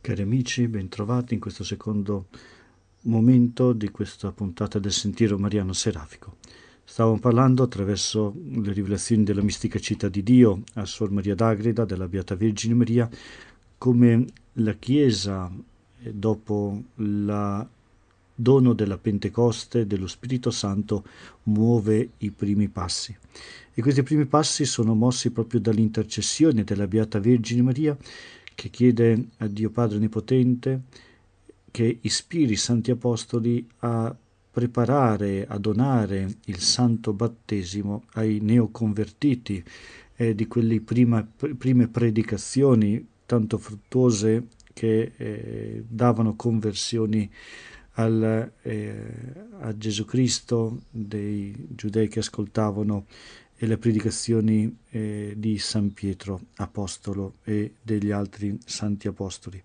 Cari amici, bentrovati in questo secondo momento di questa puntata del Sentiero Mariano Serafico. Stavamo parlando attraverso le rivelazioni della mistica città di Dio a Suor Maria d'Agreda, della Beata Vergine Maria, come la Chiesa, dopo il dono della Pentecoste, dello Spirito Santo, muove i primi passi. E questi primi passi sono mossi proprio dall'intercessione della Beata Vergine Maria, che chiede a Dio Padre Onnipotente che ispiri i Santi Apostoli a preparare, a donare il santo battesimo ai neoconvertiti eh, di quelle prima, prime predicazioni tanto fruttuose che eh, davano conversioni al, eh, a Gesù Cristo, dei giudei che ascoltavano e le predicazioni eh, di San Pietro Apostolo e degli altri santi apostoli.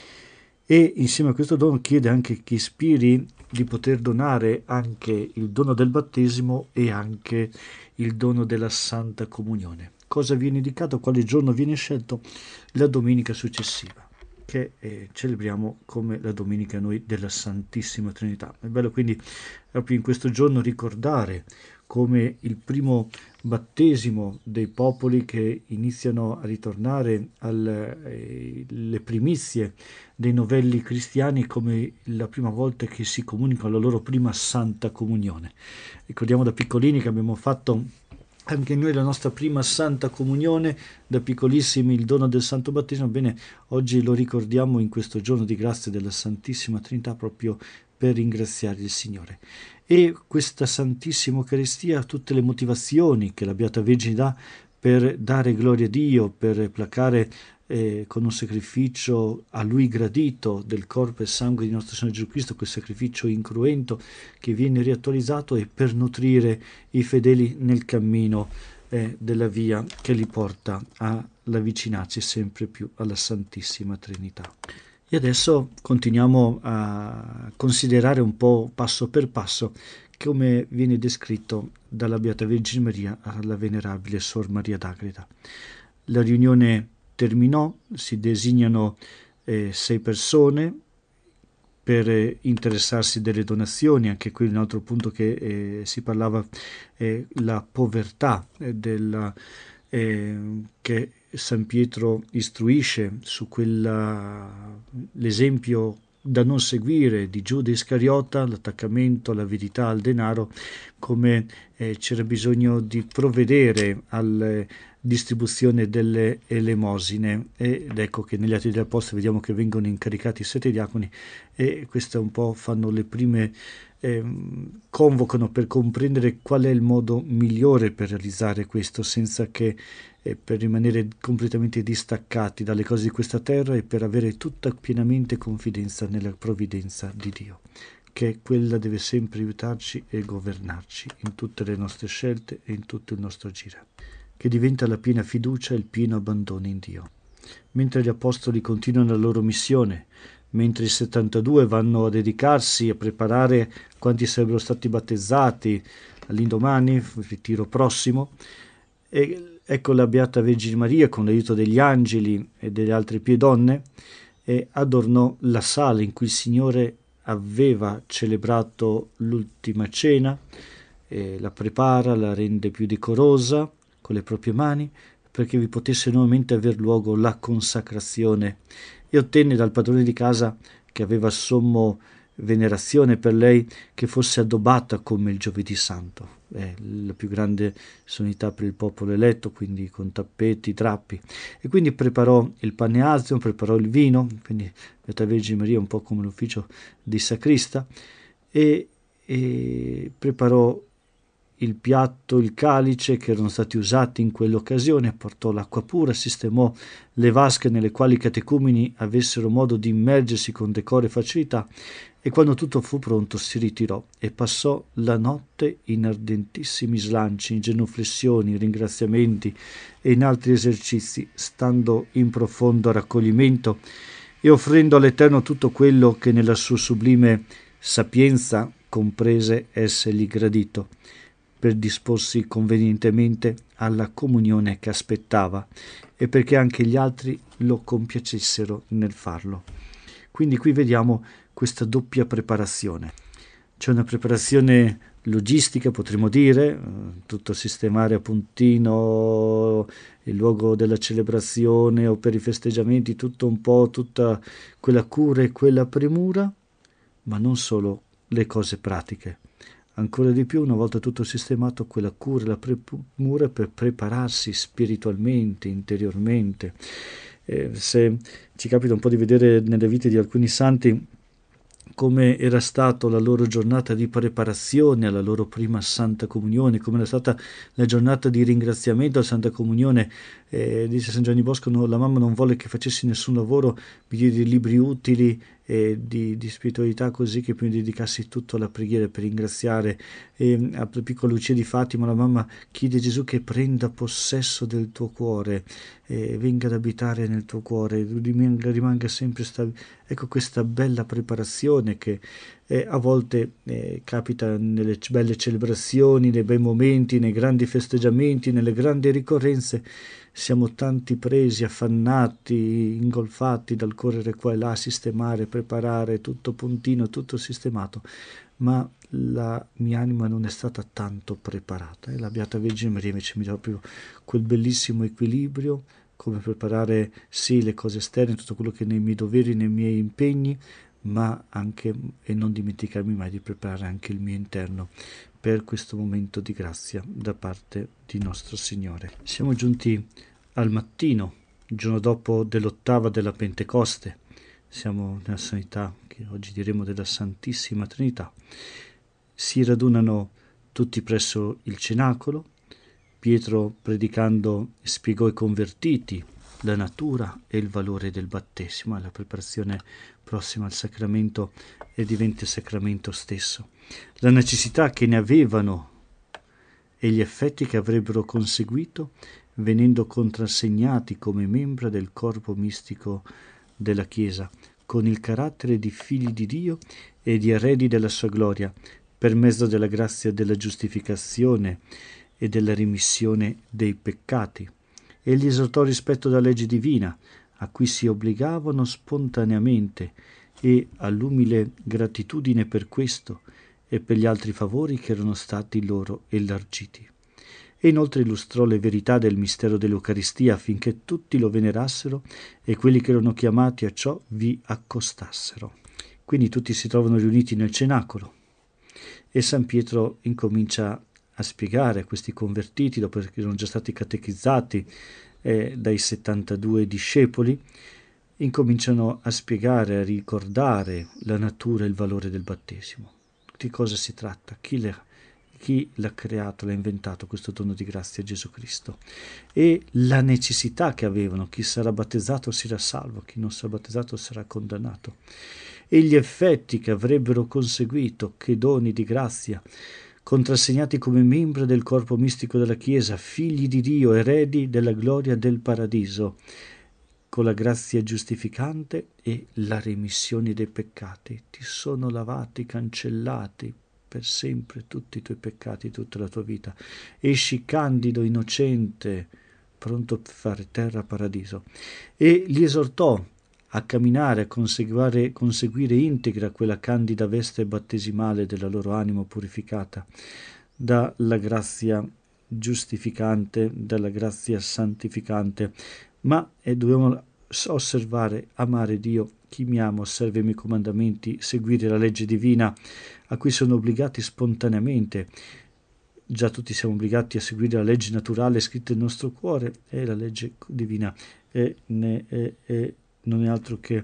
E insieme a questo dono chiede anche che ispiri di poter donare anche il dono del battesimo e anche il dono della Santa Comunione. Cosa viene indicato? Quale giorno viene scelto? La domenica successiva, che eh, celebriamo come la domenica noi della Santissima Trinità. È bello quindi proprio in questo giorno ricordare come il primo battesimo dei popoli che iniziano a ritornare alle eh, primizie dei novelli cristiani, come la prima volta che si comunicano la loro prima Santa Comunione. Ricordiamo da piccolini che abbiamo fatto anche noi la nostra prima Santa Comunione, da piccolissimi il dono del Santo Battesimo. Bene, oggi lo ricordiamo in questo giorno di grazia della Santissima Trinità proprio per ringraziare il Signore. E questa Santissima Eucaristia ha tutte le motivazioni che la Beata Vergine dà per dare gloria a Dio, per placare eh, con un sacrificio a Lui gradito del corpo e sangue di nostro Signore Gesù Cristo, quel sacrificio incruento che viene riattualizzato, e per nutrire i fedeli nel cammino eh, della via che li porta all'avvicinarsi sempre più alla Santissima Trinità. E adesso continuiamo a considerare un po' passo per passo come viene descritto dalla Beata Vergine Maria alla Venerabile Suor Maria d'Agreda. La riunione terminò, si designano eh, sei persone per eh, interessarsi delle donazioni. Anche qui un altro punto che eh, si parlava, eh, la povertà eh, della, eh, che San Pietro istruisce su quella, l'esempio da non seguire di Giuda Iscariota, l'attaccamento alla verità, al denaro, come eh, c'era bisogno di provvedere alla distribuzione delle elemosine. Ed ecco che negli Atti degli Apostoli vediamo che vengono incaricati sette diaconi, e queste un po' fanno le prime, eh, convocano per comprendere qual è il modo migliore per realizzare questo, senza che eh, per rimanere completamente distaccati dalle cose di questa terra, e per avere tutta pienamente confidenza nella provvidenza di Dio, che quella deve sempre aiutarci e governarci in tutte le nostre scelte e in tutto il nostro agire, che diventa la piena fiducia e il pieno abbandono in Dio. Mentre gli apostoli continuano la loro missione, mentre i settantadue vanno a dedicarsi a preparare quanti sarebbero stati battezzati all'indomani, il ritiro prossimo, e ecco la Beata Vergine Maria, con l'aiuto degli angeli e delle altre pie donne, e adornò la sala in cui il Signore aveva celebrato l'ultima cena, e la prepara, la rende più decorosa con le proprie mani, perché vi potesse nuovamente aver luogo la consacrazione, e ottenne dal padrone di casa, che aveva sommo venerazione per lei, che fosse addobbata come il Giovedì Santo, eh, la più grande solennità per il popolo eletto, quindi con tappeti, drappi. E quindi preparò il pane azio, preparò il vino, quindi Beata Vergine Maria un po' come l'ufficio di sacrista, e, e preparò il piatto, il calice che erano stati usati in quell'occasione, portò l'acqua pura, sistemò le vasche nelle quali i catecumeni avessero modo di immergersi con decoro e facilità, e quando tutto fu pronto si ritirò e passò la notte in ardentissimi slanci, in genuflessioni, in ringraziamenti e in altri esercizi, stando in profondo raccoglimento e offrendo all'Eterno tutto quello che nella sua sublime sapienza comprese essergli gradito, per disporsi convenientemente alla comunione che aspettava, e perché anche gli altri lo compiacessero nel farlo. Quindi qui vediamo questa doppia preparazione. C'è una preparazione logistica, potremmo dire, tutto sistemare a puntino il luogo della celebrazione o per i festeggiamenti, tutto un po', tutta quella cura e quella premura, ma non solo le cose pratiche. Ancora di più, una volta tutto sistemato, quella cura e la premura per prepararsi spiritualmente, interiormente. Eh, se ci capita un po' di vedere nelle vite di alcuni santi come era stata la loro giornata di preparazione alla loro prima Santa Comunione, come era stata la giornata di ringraziamento alla Santa Comunione. Eh, dice San Giovanni Bosco, no, la mamma non volle che facessi nessun lavoro, mi diede libri utili eh, di, di spiritualità, così che poi mi dedicassi tutto alla preghiera per ringraziare. E a piccola Lucia di Fatima la mamma chiede a Gesù che prenda possesso del tuo cuore, eh, venga ad abitare nel tuo cuore, rimanga, rimanga sempre stabile. Ecco questa bella preparazione che eh, a volte eh, capita nelle belle celebrazioni, nei bei momenti, nei grandi festeggiamenti, nelle grandi ricorrenze. Siamo tanti presi, affannati, ingolfati dal correre qua e là, sistemare, preparare, tutto puntino, tutto sistemato, ma la mia anima non è stata tanto preparata. E la Beata Vergine Maria invece mi dà proprio quel bellissimo equilibrio, come preparare sì le cose esterne, tutto quello che nei miei doveri, nei miei impegni, ma anche, e non dimenticarmi mai di preparare anche il mio interno per questo momento di grazia da parte di nostro Signore. Siamo giunti al mattino, il giorno dopo dell'ottava della Pentecoste. Siamo nella sanità che oggi diremo della Santissima Trinità. Si radunano tutti presso il cenacolo. Pietro, predicando, spiegò ai convertiti la natura e il valore del battesimo, la preparazione prossima al sacramento e diventa il sacramento stesso, la necessità che ne avevano e gli effetti che avrebbero conseguito venendo contrassegnati come membra del corpo mistico della Chiesa, con il carattere di figli di Dio e di eredi della sua gloria, per mezzo della grazia della giustificazione e della rimissione dei peccati. Egli esortò rispetto alla legge divina, a cui si obbligavano spontaneamente, e all'umile gratitudine per questo e per gli altri favori che erano stati loro elargiti. E inoltre illustrò le verità del mistero dell'Eucaristia affinché tutti lo venerassero e quelli che erano chiamati a ciò vi accostassero. Quindi tutti si trovano riuniti nel cenacolo e San Pietro incomincia a spiegare a questi convertiti, dopo che erano già stati catechizzati eh, dai settantadue discepoli, incominciano a spiegare, a ricordare la natura e il valore del battesimo. Di cosa si tratta? Chi l'ha, chi l'ha creato, l'ha inventato questo dono di grazia, Gesù Cristo, e la necessità che avevano: chi sarà battezzato sarà salvo, chi non sarà battezzato sarà condannato, e gli effetti che avrebbero conseguito, che doni di grazia, contrassegnati come membri del corpo mistico della Chiesa, figli di Dio, eredi della gloria del paradiso, con la grazia giustificante e la remissione dei peccati. Ti sono lavati, cancellati per sempre tutti i tuoi peccati, tutta la tua vita. Esci candido, innocente, pronto a fare terra paradiso. E li esortò a camminare, a conseguire, conseguire integra quella candida veste battesimale della loro anima purificata dalla grazia giustificante, dalla grazia santificante. Ma eh, dobbiamo osservare, amare Dio. Chi mi ama osserva i miei comandamenti, seguire la legge divina a cui sono obbligati spontaneamente. Già tutti siamo obbligati a seguire la legge naturale scritta nel nostro cuore, e la legge divina è, è, è, è, non è altro che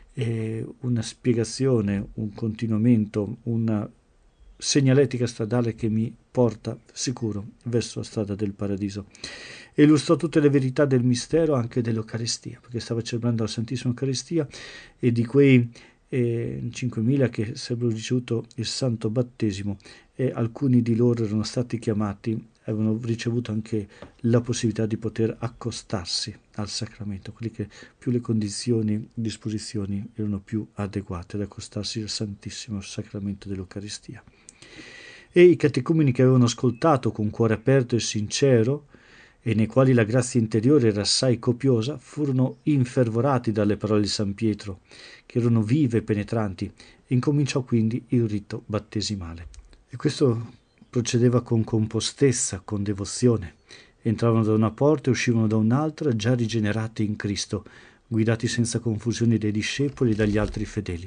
è una spiegazione, un continuamento, una segnaletica stradale che mi porta sicuro verso la strada del paradiso. E illustrò tutte le verità del mistero anche dell'Eucaristia, perché stava celebrando la Santissima Eucaristia, e di quei eh, cinquemila che avrebbero ricevuto il Santo Battesimo, e alcuni di loro erano stati chiamati, avevano ricevuto anche la possibilità di poter accostarsi al sacramento, quelli che più le condizioni, disposizioni erano più adeguate ad accostarsi al Santissimo Sacramento dell'Eucaristia. E i catecumeni che avevano ascoltato con cuore aperto e sincero e nei quali la grazia interiore era assai copiosa, furono infervorati dalle parole di San Pietro, che erano vive e penetranti, e incominciò quindi il rito battesimale. E questo procedeva con compostezza, con devozione. Entravano da una porta e uscivano da un'altra, già rigenerati in Cristo, guidati senza confusione dai discepoli e dagli altri fedeli.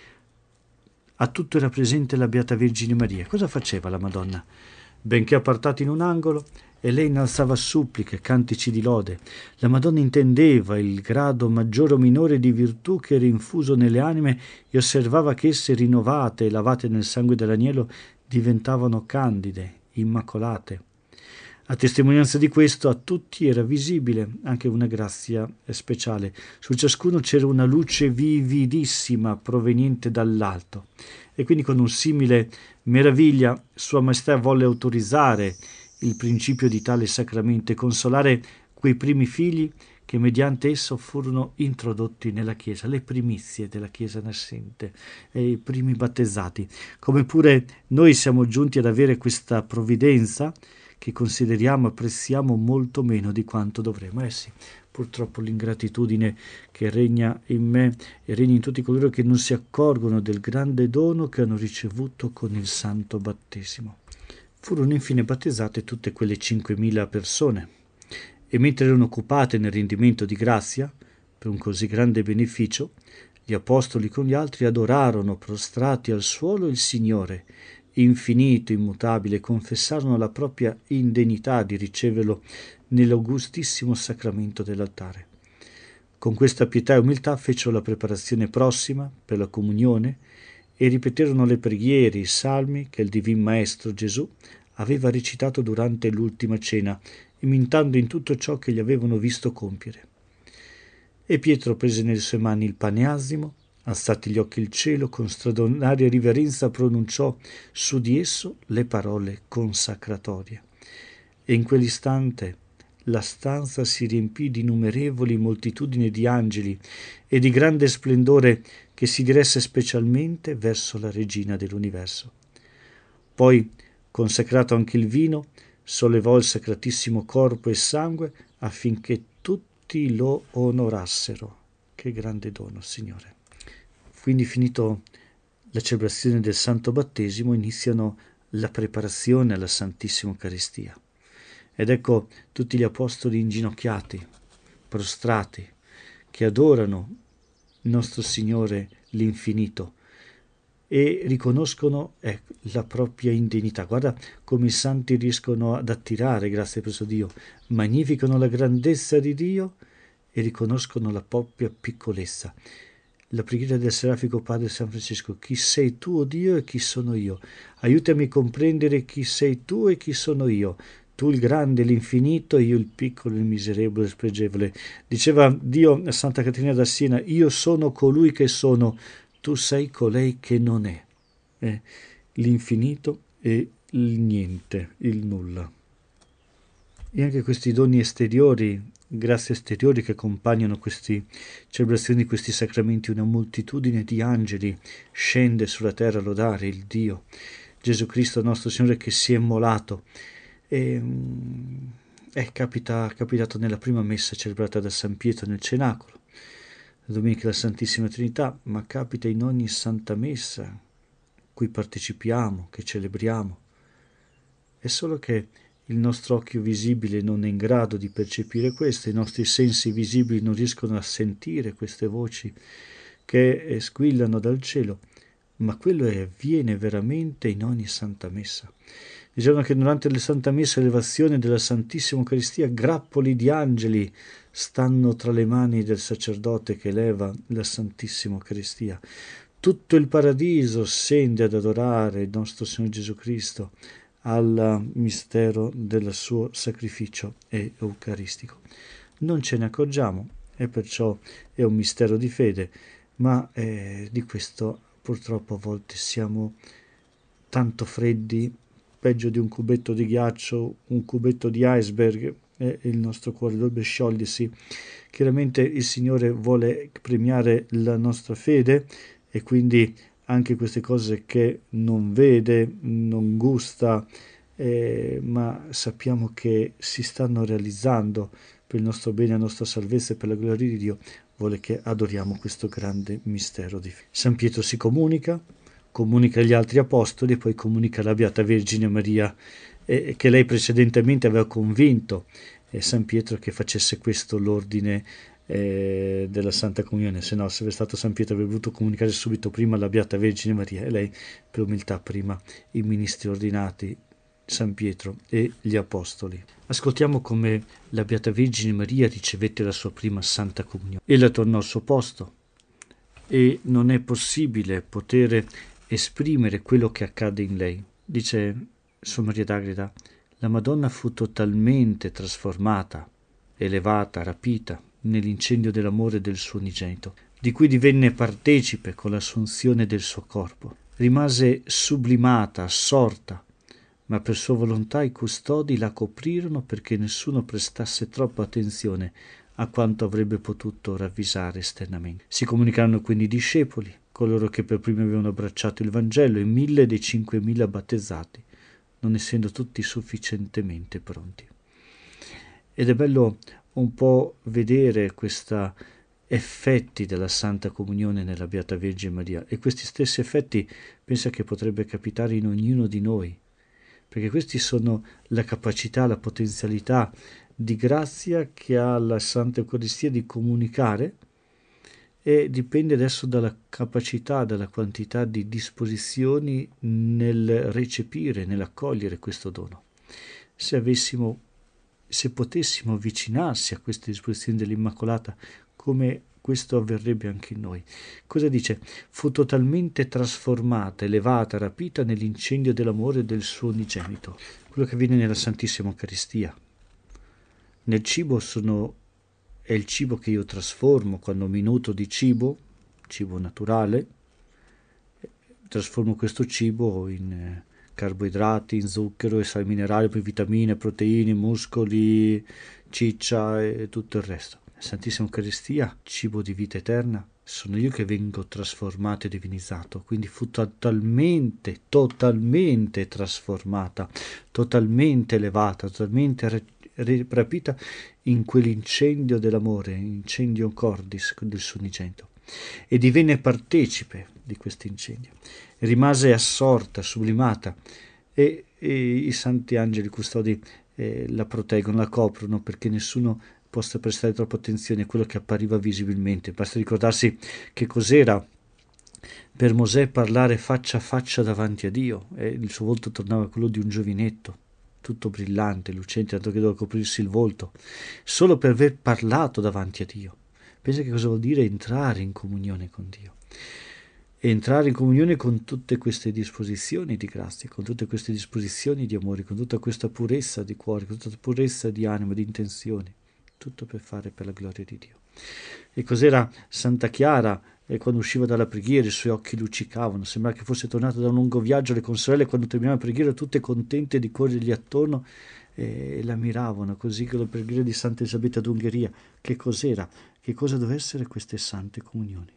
A tutto era presente la Beata Vergine Maria. Cosa faceva la Madonna? Benché appartata in un angolo, e lei innalzava suppliche, cantici di lode. La Madonna intendeva il grado maggiore o minore di virtù che era infuso nelle anime e osservava che esse, rinnovate e lavate nel sangue dell'agnello, diventavano candide, immacolate. A testimonianza di questo, a tutti era visibile anche una grazia speciale. Su ciascuno c'era una luce vividissima proveniente dall'alto. E quindi con un simile meraviglia Sua Maestà volle autorizzare il principio di tale sacramento e consolare quei primi figli che mediante esso furono introdotti nella Chiesa, le primizie della Chiesa nascente, e i primi battezzati. Come pure noi siamo giunti ad avere questa provvidenza che consideriamo e apprezziamo molto meno di quanto dovremmo. Eh sì, purtroppo l'ingratitudine che regna in me e regna in tutti coloro che non si accorgono del grande dono che hanno ricevuto con il santo battesimo. Furono infine battezzate tutte quelle cinquemila persone e mentre erano occupate nel rendimento di grazia per un così grande beneficio, gli apostoli con gli altri adorarono prostrati al suolo il Signore infinito, immutabile, confessarono la propria indegnità di riceverlo nell'augustissimo sacramento dell'altare. Con questa pietà e umiltà fecero la preparazione prossima per la comunione e ripeterono le preghiere, i salmi che il Divin Maestro Gesù aveva recitato durante l'ultima cena, imitando in tutto ciò che gli avevano visto compiere. E Pietro prese nelle sue mani il pane asimo, alzati gli occhi al cielo, con straordinaria riverenza pronunciò su di esso le parole consacratorie. E in quell'istante la stanza si riempì di innumerevoli moltitudini di angeli e di grande splendore che si diresse specialmente verso la Regina dell'universo. Poi, consacrato anche il vino, sollevò il sacratissimo corpo e sangue affinché tutti lo onorassero. Che grande dono, Signore! Quindi, finito la celebrazione del Santo Battesimo, iniziano la preparazione alla Santissima Eucaristia. Ed ecco tutti gli apostoli inginocchiati, prostrati, che adorano il nostro Signore l'infinito e riconoscono eh, la propria indegnità. Guarda come i santi riescono ad attirare, grazie a questo Dio, magnificano la grandezza di Dio e riconoscono la propria piccolezza. La preghiera del Serafico Padre San Francesco: chi sei tu, o Dio, e chi sono io? Aiutami a comprendere chi sei tu e chi sono io. Tu il grande, l'infinito, e io il piccolo, il miserevole, il spregevole. Diceva Dio a Santa Caterina da Siena: io sono colui che sono, tu sei colei che non è. Eh, l'infinito e il niente, il nulla. E anche questi doni esteriori, grazie esteriori che accompagnano queste celebrazioni, questi sacramenti, una moltitudine di angeli scende sulla terra a lodare il Dio, Gesù Cristo nostro Signore, che si è immolato. E, è capita, capitato nella prima messa celebrata da San Pietro nel Cenacolo, la domenica della Santissima Trinità, ma capita in ogni Santa Messa cui partecipiamo, che celebriamo. È solo che il nostro occhio visibile non è in grado di percepire questo, i nostri sensi visibili non riescono a sentire queste voci che squillano dal cielo, ma quello avviene veramente in ogni Santa Messa. Dicevano che durante le Santa Messa, l'elevazione della Santissima Eucaristia, grappoli di angeli stanno tra le mani del sacerdote che eleva la Santissima Eucaristia. Tutto il paradiso scende ad adorare il nostro Signore Gesù Cristo al mistero del suo sacrificio eucaristico. Non ce ne accorgiamo e perciò è un mistero di fede, ma eh, di questo purtroppo a volte siamo tanto freddi, peggio di un cubetto di ghiaccio, un cubetto di iceberg, e il nostro cuore dovrebbe sciogliersi. Chiaramente il Signore vuole premiare la nostra fede e quindi anche queste cose che non vede, non gusta eh, ma sappiamo che si stanno realizzando per il nostro bene, la nostra salvezza e per la gloria di Dio. Vuole che adoriamo questo grande mistero di fede. San Pietro si comunica, comunica agli altri apostoli e poi comunica alla Beata Vergine Maria, eh, che lei precedentemente aveva convinto eh, San Pietro che facesse questo l'ordine eh, della Santa Comunione. Se no, sarebbe stato San Pietro, avrebbe voluto comunicare subito prima alla Beata Vergine Maria, e lei per umiltà prima i ministri ordinati, San Pietro e gli apostoli. Ascoltiamo come la Beata Vergine Maria ricevette la sua prima Santa Comunione. Ella tornò al suo posto e non è possibile poter esprimere quello che accade in lei. Dice Sor Maria d'Agreda: la Madonna fu totalmente trasformata, elevata, rapita nell'incendio dell'amore del suo unigenito, di cui divenne partecipe con l'assunzione del suo corpo. Rimase sublimata, assorta, ma per sua volontà i custodi la coprirono perché nessuno prestasse troppa attenzione a quanto avrebbe potuto ravvisare esternamente. Si comunicarono quindi i discepoli, coloro che per primi avevano abbracciato il Vangelo, e mille dei cinquemila battezzati, non essendo tutti sufficientemente pronti. Ed è bello un po' vedere questi effetti della Santa Comunione nella Beata Vergine Maria, e questi stessi effetti pensa che potrebbe capitare in ognuno di noi, perché questi sono la capacità, la potenzialità di grazia che ha la Santa Eucaristia di comunicare, e dipende adesso dalla capacità, dalla quantità di disposizioni nel recepire, nell'accogliere questo dono. Se avessimo, se potessimo avvicinarsi a queste disposizioni dell'Immacolata, come questo avverrebbe anche in noi. Cosa dice? Fu totalmente trasformata, elevata, rapita nell'incendio dell'amore del suo unigenito. Quello che avviene nella Santissima Eucaristia. Nel cibo sono, è il cibo che io trasformo quando mi nutro di cibo, cibo naturale, trasformo questo cibo in carboidrati, in zucchero e sali minerali, poi vitamine, proteine, muscoli, ciccia e tutto il resto. La Santissima Eucaristia, cibo di vita eterna, sono io che vengo trasformato e divinizzato, quindi fu totalmente, totalmente trasformata, totalmente elevata, totalmente rapita in quell'incendio dell'amore, incendio cordis del suo unigenito, e divenne partecipe di questo incendio. Rimase assorta, sublimata, e, e i santi angeli custodi eh, la proteggono, la coprono, perché nessuno possa prestare troppa attenzione a quello che appariva visibilmente. Basta ricordarsi che cos'era per Mosè parlare faccia a faccia davanti a Dio, e il suo volto tornava quello di un giovinetto, tutto brillante, lucente, tanto che doveva coprirsi il volto, solo per aver parlato davanti a Dio. Pensa che cosa vuol dire entrare in comunione con Dio. E entrare in comunione con tutte queste disposizioni di grazia, con tutte queste disposizioni di amore, con tutta questa purezza di cuore, con tutta purezza di anima, di intenzioni, tutto per fare per la gloria di Dio. E cos'era Santa Chiara? E quando usciva dalla preghiera i suoi occhi luccicavano, sembrava che fosse tornata da un lungo viaggio. Le consorelle, quando terminava la preghiera, tutte contente di corrergli attorno, e la miravano, così che la preghiera di Santa Elisabetta d'Ungheria. Che cos'era? Che cosa dovevano essere queste sante comunioni?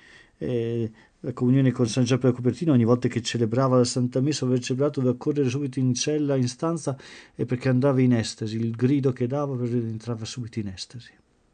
E la comunione con San Giacomo da Cupertino, ogni volta che celebrava la Santa Messa, aveva celebrato, doveva correre subito in cella, in stanza, e perché andava in estasi, il grido che dava entrava subito in estasi.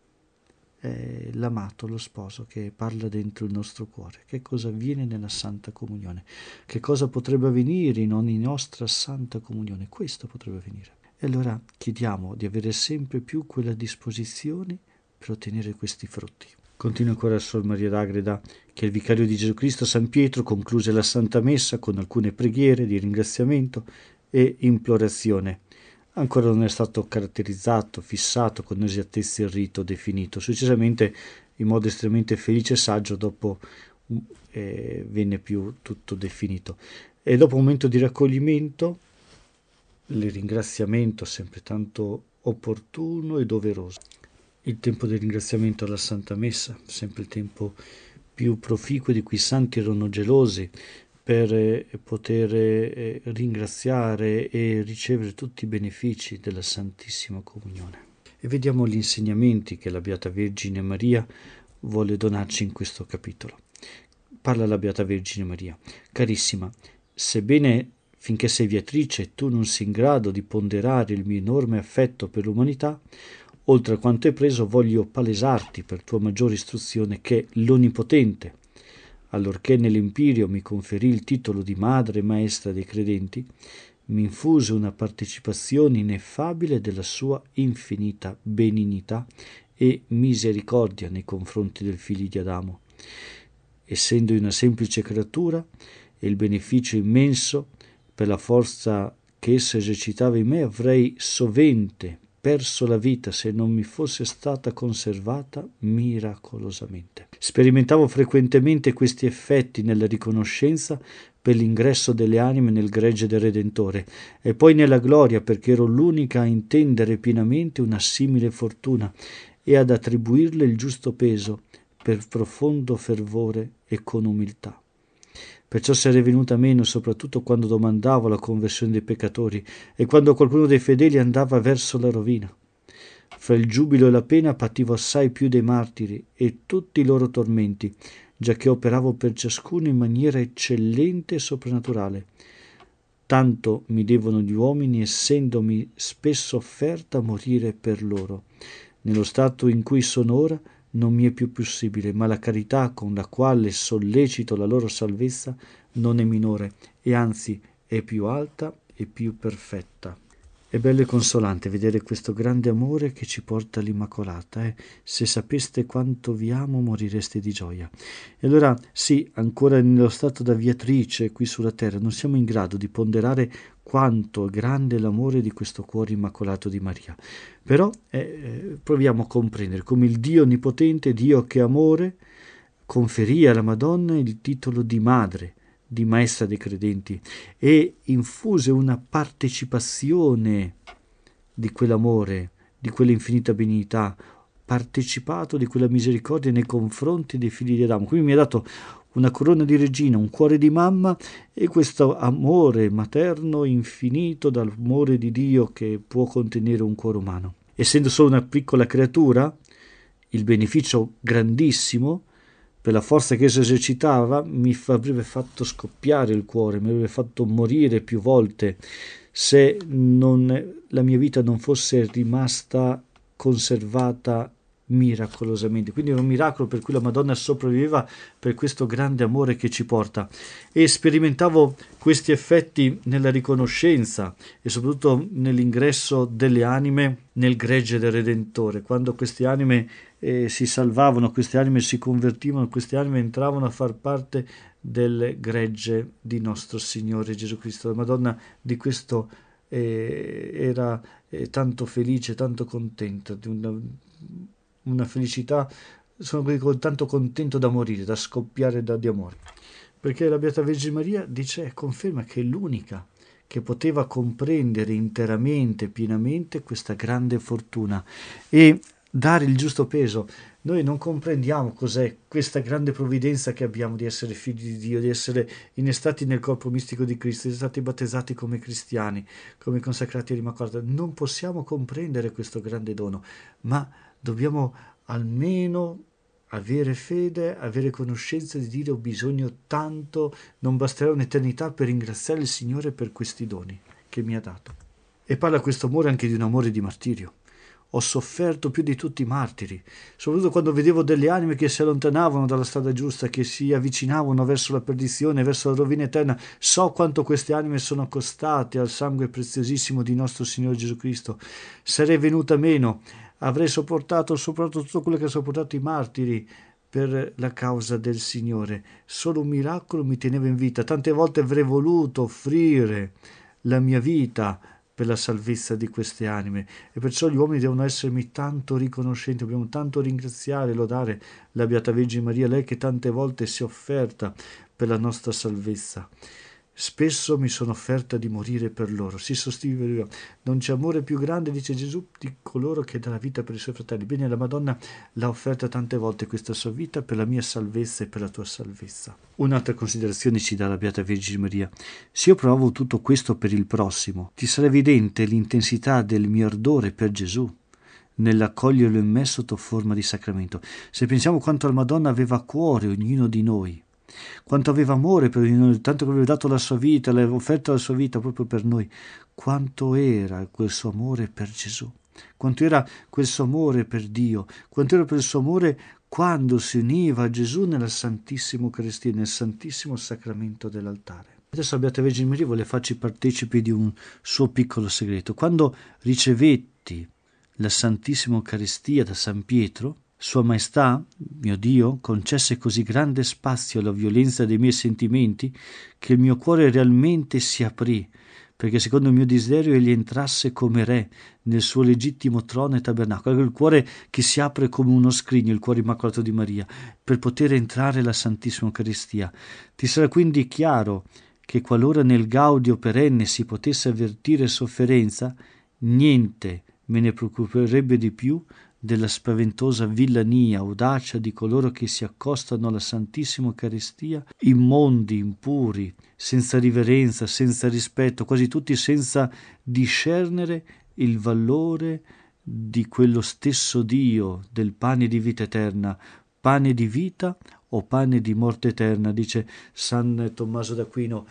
È l'amato, lo sposo che parla dentro il nostro cuore. Che cosa avviene nella Santa Comunione? Che cosa potrebbe avvenire in ogni nostra Santa Comunione? Questo potrebbe avvenire. E allora chiediamo di avere sempre più quella disposizione per ottenere questi frutti. Continua ancora Sor Maria d'Agreda, che il vicario di Gesù Cristo, San Pietro, concluse la Santa Messa con alcune preghiere di ringraziamento e implorazione. Ancora non è stato caratterizzato, fissato con esattezza il rito definito. Successivamente, in modo estremamente felice e saggio, dopo eh, venne più tutto definito. E dopo un momento di raccoglimento, il ringraziamento sempre tanto opportuno e doveroso. Il tempo del ringraziamento alla Santa Messa, sempre il tempo più proficuo di cui i santi erano gelosi, per eh, poter eh, ringraziare e ricevere tutti i benefici della Santissima Comunione. E vediamo gli insegnamenti che la Beata Vergine Maria vuole donarci in questo capitolo. Parla la Beata Vergine Maria: carissima, sebbene finché sei viatrice e tu non sei in grado di ponderare il mio enorme affetto per l'umanità, oltre a quanto hai preso voglio palesarti per tua maggiore istruzione che l'Onnipotente, allorché nell'Empirio mi conferì il titolo di madre e maestra dei credenti, mi infuse una partecipazione ineffabile della sua infinita benignità e misericordia nei confronti del figlio di Adamo. Essendo una semplice creatura, e il beneficio immenso per la forza che essa esercitava in me, avrei sovente perso la vita se non mi fosse stata conservata miracolosamente. Sperimentavo frequentemente questi effetti nella riconoscenza per l'ingresso delle anime nel gregge del Redentore e poi nella gloria perché ero l'unica a intendere pienamente una simile fortuna e ad attribuirle il giusto peso per profondo fervore e con umiltà. Perciò sarei venuta meno soprattutto quando domandavo la conversione dei peccatori e quando qualcuno dei fedeli andava verso la rovina. Fra il giubilo e la pena pativo assai più dei martiri e tutti i loro tormenti, giacché operavo per ciascuno in maniera eccellente e soprannaturale. Tanto mi devono gli uomini, essendomi spesso offerta a morire per loro. Nello stato in cui sono ora non mi è più possibile, ma la carità con la quale sollecito la loro salvezza non è minore e anzi è più alta e più perfetta. È bello e consolante vedere questo grande amore che ci porta all'Immacolata. Eh? Se sapeste quanto vi amo, morireste di gioia. E allora, sì, ancora nello stato da viatrice qui sulla terra, non siamo in grado di ponderare quanto è grande l'amore di questo cuore immacolato di Maria. Però eh, proviamo a comprendere come il Dio Onnipotente, Dio che è amore, conferì alla Madonna il titolo di madre, di maestra dei credenti, e infuse una partecipazione di quell'amore, di quell'infinita benignità, partecipato di quella misericordia nei confronti dei figli di Adamo. Quindi mi ha dato una corona di regina, un cuore di mamma e questo amore materno infinito dall'amore di Dio che può contenere un cuore umano. Essendo solo una piccola creatura, il beneficio grandissimo per la forza che essa esercitava mi avrebbe fatto scoppiare il cuore, mi avrebbe fatto morire più volte se non, la mia vita non fosse rimasta conservata miracolosamente. Quindi è un miracolo per cui la Madonna sopravviveva per questo grande amore che ci porta. E sperimentavo questi effetti nella riconoscenza e soprattutto nell'ingresso delle anime nel gregge del Redentore, quando queste anime eh, si salvavano, queste anime si convertivano, queste anime entravano a far parte del gregge di nostro Signore Gesù Cristo. La Madonna di questo eh, era eh, tanto felice, tanto contenta, di una, una felicità, sono tanto contento da morire, da scoppiare da, di amore. Perché la Beata Vergine Maria dice, conferma che è l'unica che poteva comprendere interamente, pienamente questa grande fortuna e dare il giusto peso. Noi non comprendiamo cos'è questa grande provvidenza che abbiamo di essere figli di Dio, di essere innestati nel corpo mistico di Cristo, di essere stati battezzati come cristiani, come consacrati all'Immacolata. Non possiamo comprendere questo grande dono, ma dobbiamo almeno avere fede, avere conoscenza di dire ho bisogno tanto, non basterà un'eternità per ringraziare il Signore per questi doni che mi ha dato. E parla questo amore anche di un amore di martirio. Ho sofferto più di tutti i martiri, soprattutto quando vedevo delle anime che si allontanavano dalla strada giusta, che si avvicinavano verso la perdizione, verso la rovina eterna. So quanto queste anime sono costate al sangue preziosissimo di nostro Signore Gesù Cristo. Sarei venuta meno, avrei sopportato soprattutto tutto quello che ha sopportato i martiri per la causa del Signore. Solo un miracolo mi teneva in vita. Tante volte avrei voluto offrire la mia vita per la salvezza di queste anime e perciò gli uomini devono essermi tanto riconoscenti, dobbiamo tanto ringraziare e lodare la Beata Vergine Maria, lei che tante volte si è offerta per la nostra salvezza. Spesso mi sono offerta di morire per loro. Si sostiene, non c'è amore più grande, dice Gesù, di coloro che dà la vita per i suoi fratelli. Bene, la Madonna l'ha offerta tante volte questa sua vita per la mia salvezza e per la tua salvezza. Un'altra considerazione ci dà la Beata Vergine Maria. Se io provo tutto questo per il prossimo, ti sarà evidente l'intensità del mio ardore per Gesù nell'accoglierlo in me sotto forma di sacramento. Se pensiamo quanto la Madonna aveva a cuore ognuno di noi, quanto aveva amore per noi, tanto che aveva dato la sua vita, aveva offerto la sua vita proprio per noi, quanto era quel suo amore per Gesù, quanto era quel suo amore per Dio, quanto era quel suo amore quando si univa a Gesù nella Santissima Eucaristia, nel Santissimo Sacramento dell'altare. Adesso la Beata Vergine Maria vuole farci partecipi di un suo piccolo segreto. Quando ricevetti la Santissima Eucaristia da San Pietro, Sua Maestà, mio Dio, concesse così grande spazio alla violenza dei miei sentimenti che il mio cuore realmente si aprì, perché secondo il mio desiderio egli entrasse come re nel suo legittimo trono e tabernacolo. Il cuore che si apre come uno scrigno, il cuore immacolato di Maria, per poter entrare la Santissima Eucaristia. Ti sarà quindi chiaro che qualora nel gaudio perenne si potesse avvertire sofferenza, niente me ne preoccuperebbe di più della spaventosa villania, audacia di coloro che si accostano alla Santissima Eucaristia, immondi, impuri, senza riverenza, senza rispetto, quasi tutti senza discernere il valore di quello stesso Dio, del pane di vita eterna, pane di vita o pane di morte eterna, dice San Tommaso d'Aquino.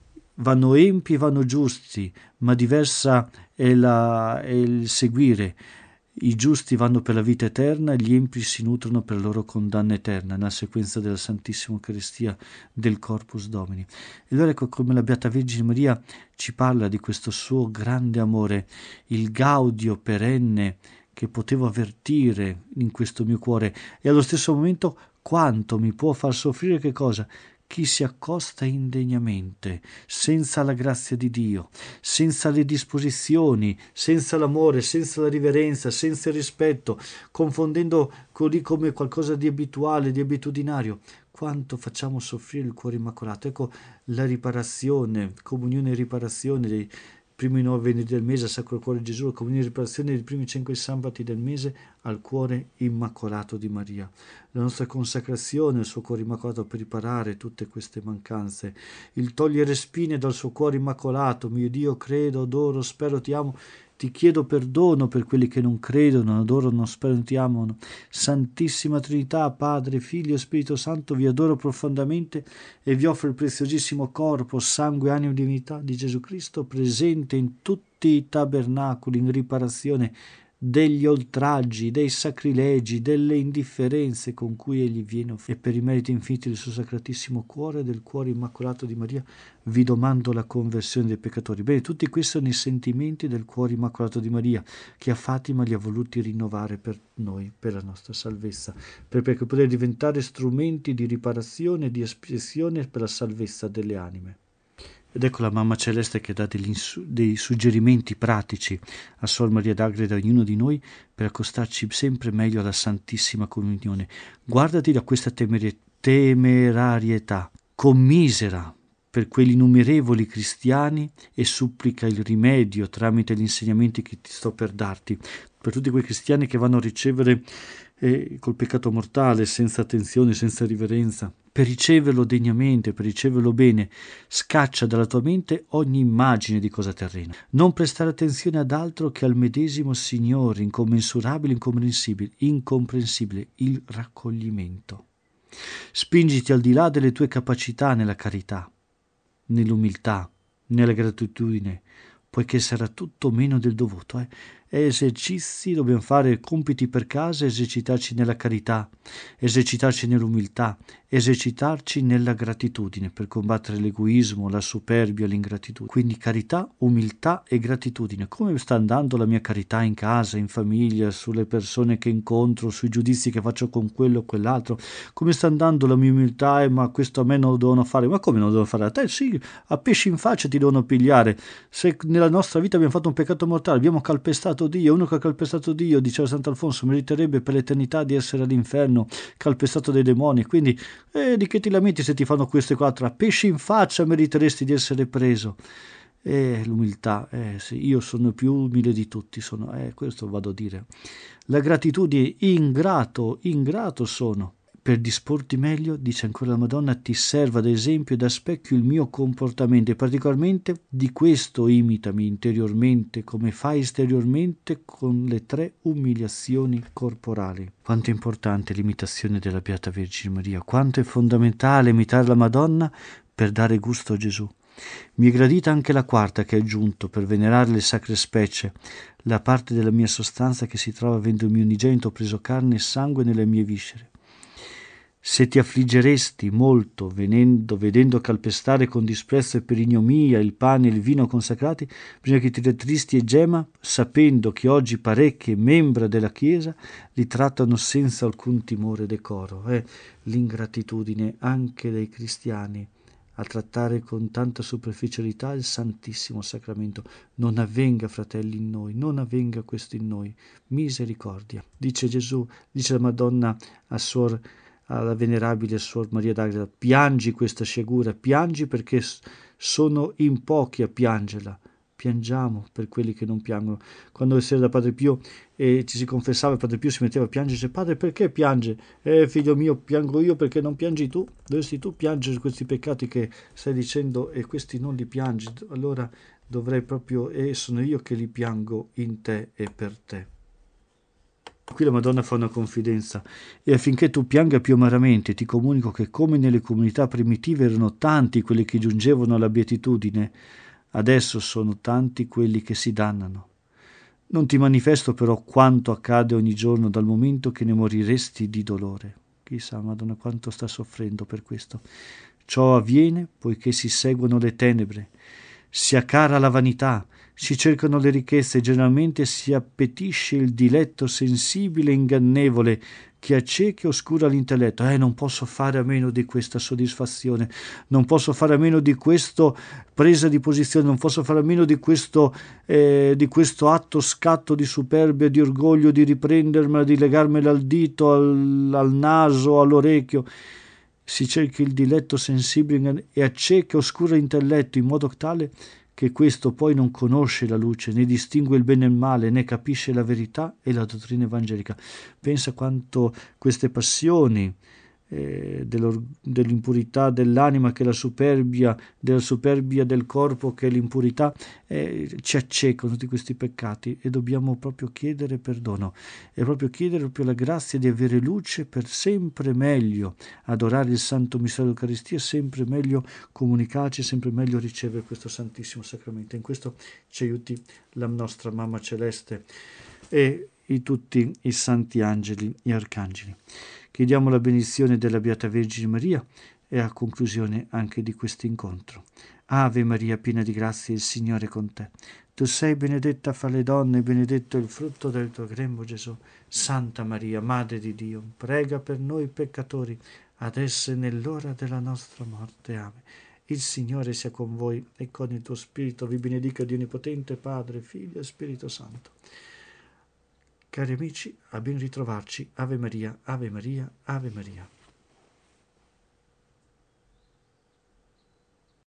Vanno empi e vanno giusti, ma diversa è, la, è il seguire. I giusti vanno per la vita eterna e gli empi si nutrono per la loro condanna eterna, nella sequenza della Santissima Eucaristia del Corpus Domini. E allora ecco come la Beata Vergine Maria ci parla di questo suo grande amore, il gaudio perenne che potevo avvertire in questo mio cuore, e allo stesso momento quanto mi può far soffrire che cosa? Chi si accosta indegnamente, senza la grazia di Dio, senza le disposizioni, senza l'amore, senza la riverenza, senza il rispetto, confondendo così come qualcosa di abituale, di abitudinario. Quanto facciamo soffrire il cuore immacolato. Ecco la riparazione, comunione e riparazione dei primi nove venerdì del mese al Sacro Cuore di Gesù, la comunione e riparazione dei primi cinque sabati del mese al cuore immacolato di Maria. La nostra consacrazione al suo cuore immacolato per riparare tutte queste mancanze, il togliere spine dal suo cuore immacolato. Mio Dio, credo, adoro, spero, ti amo, ti chiedo perdono per quelli che non credono, adorano, non spero, non ti amano. Santissima Trinità, Padre, Figlio e Spirito Santo, vi adoro profondamente e vi offro il preziosissimo corpo, sangue, anima e divinità di Gesù Cristo, presente in tutti i tabernacoli in riparazione degli oltraggi, dei sacrilegi, delle indifferenze con cui egli viene offeso. E per i meriti infiniti del suo sacratissimo cuore e del cuore immacolato di Maria vi domando la conversione dei peccatori. Bene, tutti questi sono i sentimenti del cuore immacolato di Maria che a Fatima li ha voluti rinnovare per noi, per la nostra salvezza, per, per poter diventare strumenti di riparazione e di espiazione per la salvezza delle anime. Ed ecco la Mamma Celeste che dà degli, dei suggerimenti pratici a Suor Maria d'Agreda, ognuno di noi, per accostarci sempre meglio alla Santissima Comunione. Guardati da questa temer- temerarietà, commisera per quegli innumerevoli cristiani e supplica il rimedio tramite gli insegnamenti che ti sto per darti, per tutti quei cristiani che vanno a ricevere eh, col peccato mortale, senza attenzione, senza riverenza. Per riceverlo degnamente, per riceverlo bene, scaccia dalla tua mente ogni immagine di cosa terrena. Non prestare attenzione ad altro che al medesimo Signore, incommensurabile, incomprensibile, incomprensibile, il raccoglimento. Spingiti al di là delle tue capacità nella carità, nell'umiltà, nella gratitudine, poiché sarà tutto meno del dovuto. Eh? Esercizi, dobbiamo fare compiti per casa, esercitarci nella carità, esercitarci nell'umiltà, esercitarci nella gratitudine per combattere l'egoismo, la superbia, l'ingratitudine. Quindi carità, umiltà e gratitudine. Come sta andando la mia carità in casa, in famiglia, sulle persone che incontro, sui giudizi che faccio con quello o quell'altro? Come sta andando la mia umiltà? Eh, ma questo a me non lo devono fare. Ma come non lo devono fare a te? Sì, a pesci in faccia ti devono pigliare. Se nella nostra vita abbiamo fatto un peccato mortale, abbiamo calpestato Dio, uno che ha calpestato Dio, diceva Sant'Alfonso, meriterebbe per l'eternità di essere all'inferno, calpestato dai demoni. Quindi eh, di che ti lamenti se ti fanno queste quattro? A pesci in faccia meriteresti di essere preso. E l'umiltà, eh, sì, io sono più umile di tutti, sono, eh, questo vado a dire. La gratitudine, ingrato, ingrato sono. Per disporti meglio, dice ancora la Madonna, ti serva ad esempio e da specchio il mio comportamento e particolarmente di questo imitami interiormente come fai esteriormente con le tre umiliazioni corporali. Quanto è importante l'imitazione della Beata Vergine Maria, quanto è fondamentale imitare la Madonna per dare gusto a Gesù. Mi è gradita anche la quarta che hai aggiunto per venerare le sacre specie, la parte della mia sostanza che si trova avendo il mio unigenito preso carne e sangue nelle mie viscere. Se ti affliggeresti molto venendo, vedendo calpestare con disprezzo e per ignomia il pane e il vino consacrati, bisogna che ti rattristi e gema, sapendo che oggi parecchie membra della Chiesa li trattano senza alcun timore e decoro. È l'ingratitudine anche dei cristiani a trattare con tanta superficialità il Santissimo Sacramento. Non avvenga, fratelli, in noi, non avvenga questo in noi. Misericordia. Dice Gesù, dice la Madonna a Suor alla venerabile Suor Maria d'Agreda, piangi questa sciagura, piangi perché sono in pochi a piangerla. Piangiamo per quelli che non piangono. Quando era da Padre Pio e ci si confessava, Padre Pio si metteva a piangere, dice, padre perché piange? Eh figlio mio, piango io perché non piangi tu? Dovresti tu piangere questi peccati che stai dicendo e questi non li piangi, allora dovrei proprio, e eh, sono io che li piango in te e per te. Qui la Madonna fa una confidenza e affinché tu pianga più amaramente ti comunico che come nelle comunità primitive erano tanti quelli che giungevano alla beatitudine, adesso sono tanti quelli che si dannano. Non ti manifesto però quanto accade ogni giorno dal momento che ne moriresti di dolore. Chissà, Madonna, quanto sta soffrendo per questo. Ciò avviene poiché si seguono le tenebre, si accara la vanità, si cercano le ricchezze e generalmente si appetisce il diletto sensibile e ingannevole che acceca e oscura l'intelletto. Eh, non posso fare a meno di questa soddisfazione, non posso fare a meno di questa presa di posizione, non posso fare a meno di questo, eh, di questo atto scatto di superbia, di orgoglio, di riprendermela, di legarmela al dito, al, al naso, all'orecchio. Si cerca il diletto sensibile e acceca e oscura l'intelletto in modo tale che questo poi non conosce la luce, né distingue il bene e il male, né capisce la verità e la dottrina evangelica. Pensa quanto queste passioni eh, dell'impurità dell'anima, che è la superbia, della superbia del corpo, che è l'impurità, eh, ci accecano tutti questi peccati e dobbiamo proprio chiedere perdono e proprio chiedere proprio la grazia di avere luce per sempre meglio adorare il Santo Mistero dell'Eucaristia, sempre meglio comunicarci, sempre meglio ricevere questo Santissimo Sacramento. In questo ci aiuti la nostra Mamma Celeste e i, tutti i santi angeli e arcangeli. Chiediamo la benedizione della Beata Vergine Maria e a conclusione anche di questo incontro. Ave Maria, piena di grazia, il Signore è con te. Tu sei benedetta fra le donne e benedetto il frutto del tuo grembo, Gesù. Santa Maria, Madre di Dio, prega per noi peccatori, adesso e nell'ora della nostra morte. Amen. Il Signore sia con voi e con il tuo spirito. Vi benedica Dio Onnipotente, Padre, Figlio e Spirito Santo. Cari amici, a ben ritrovarci. Ave Maria, Ave Maria, Ave Maria.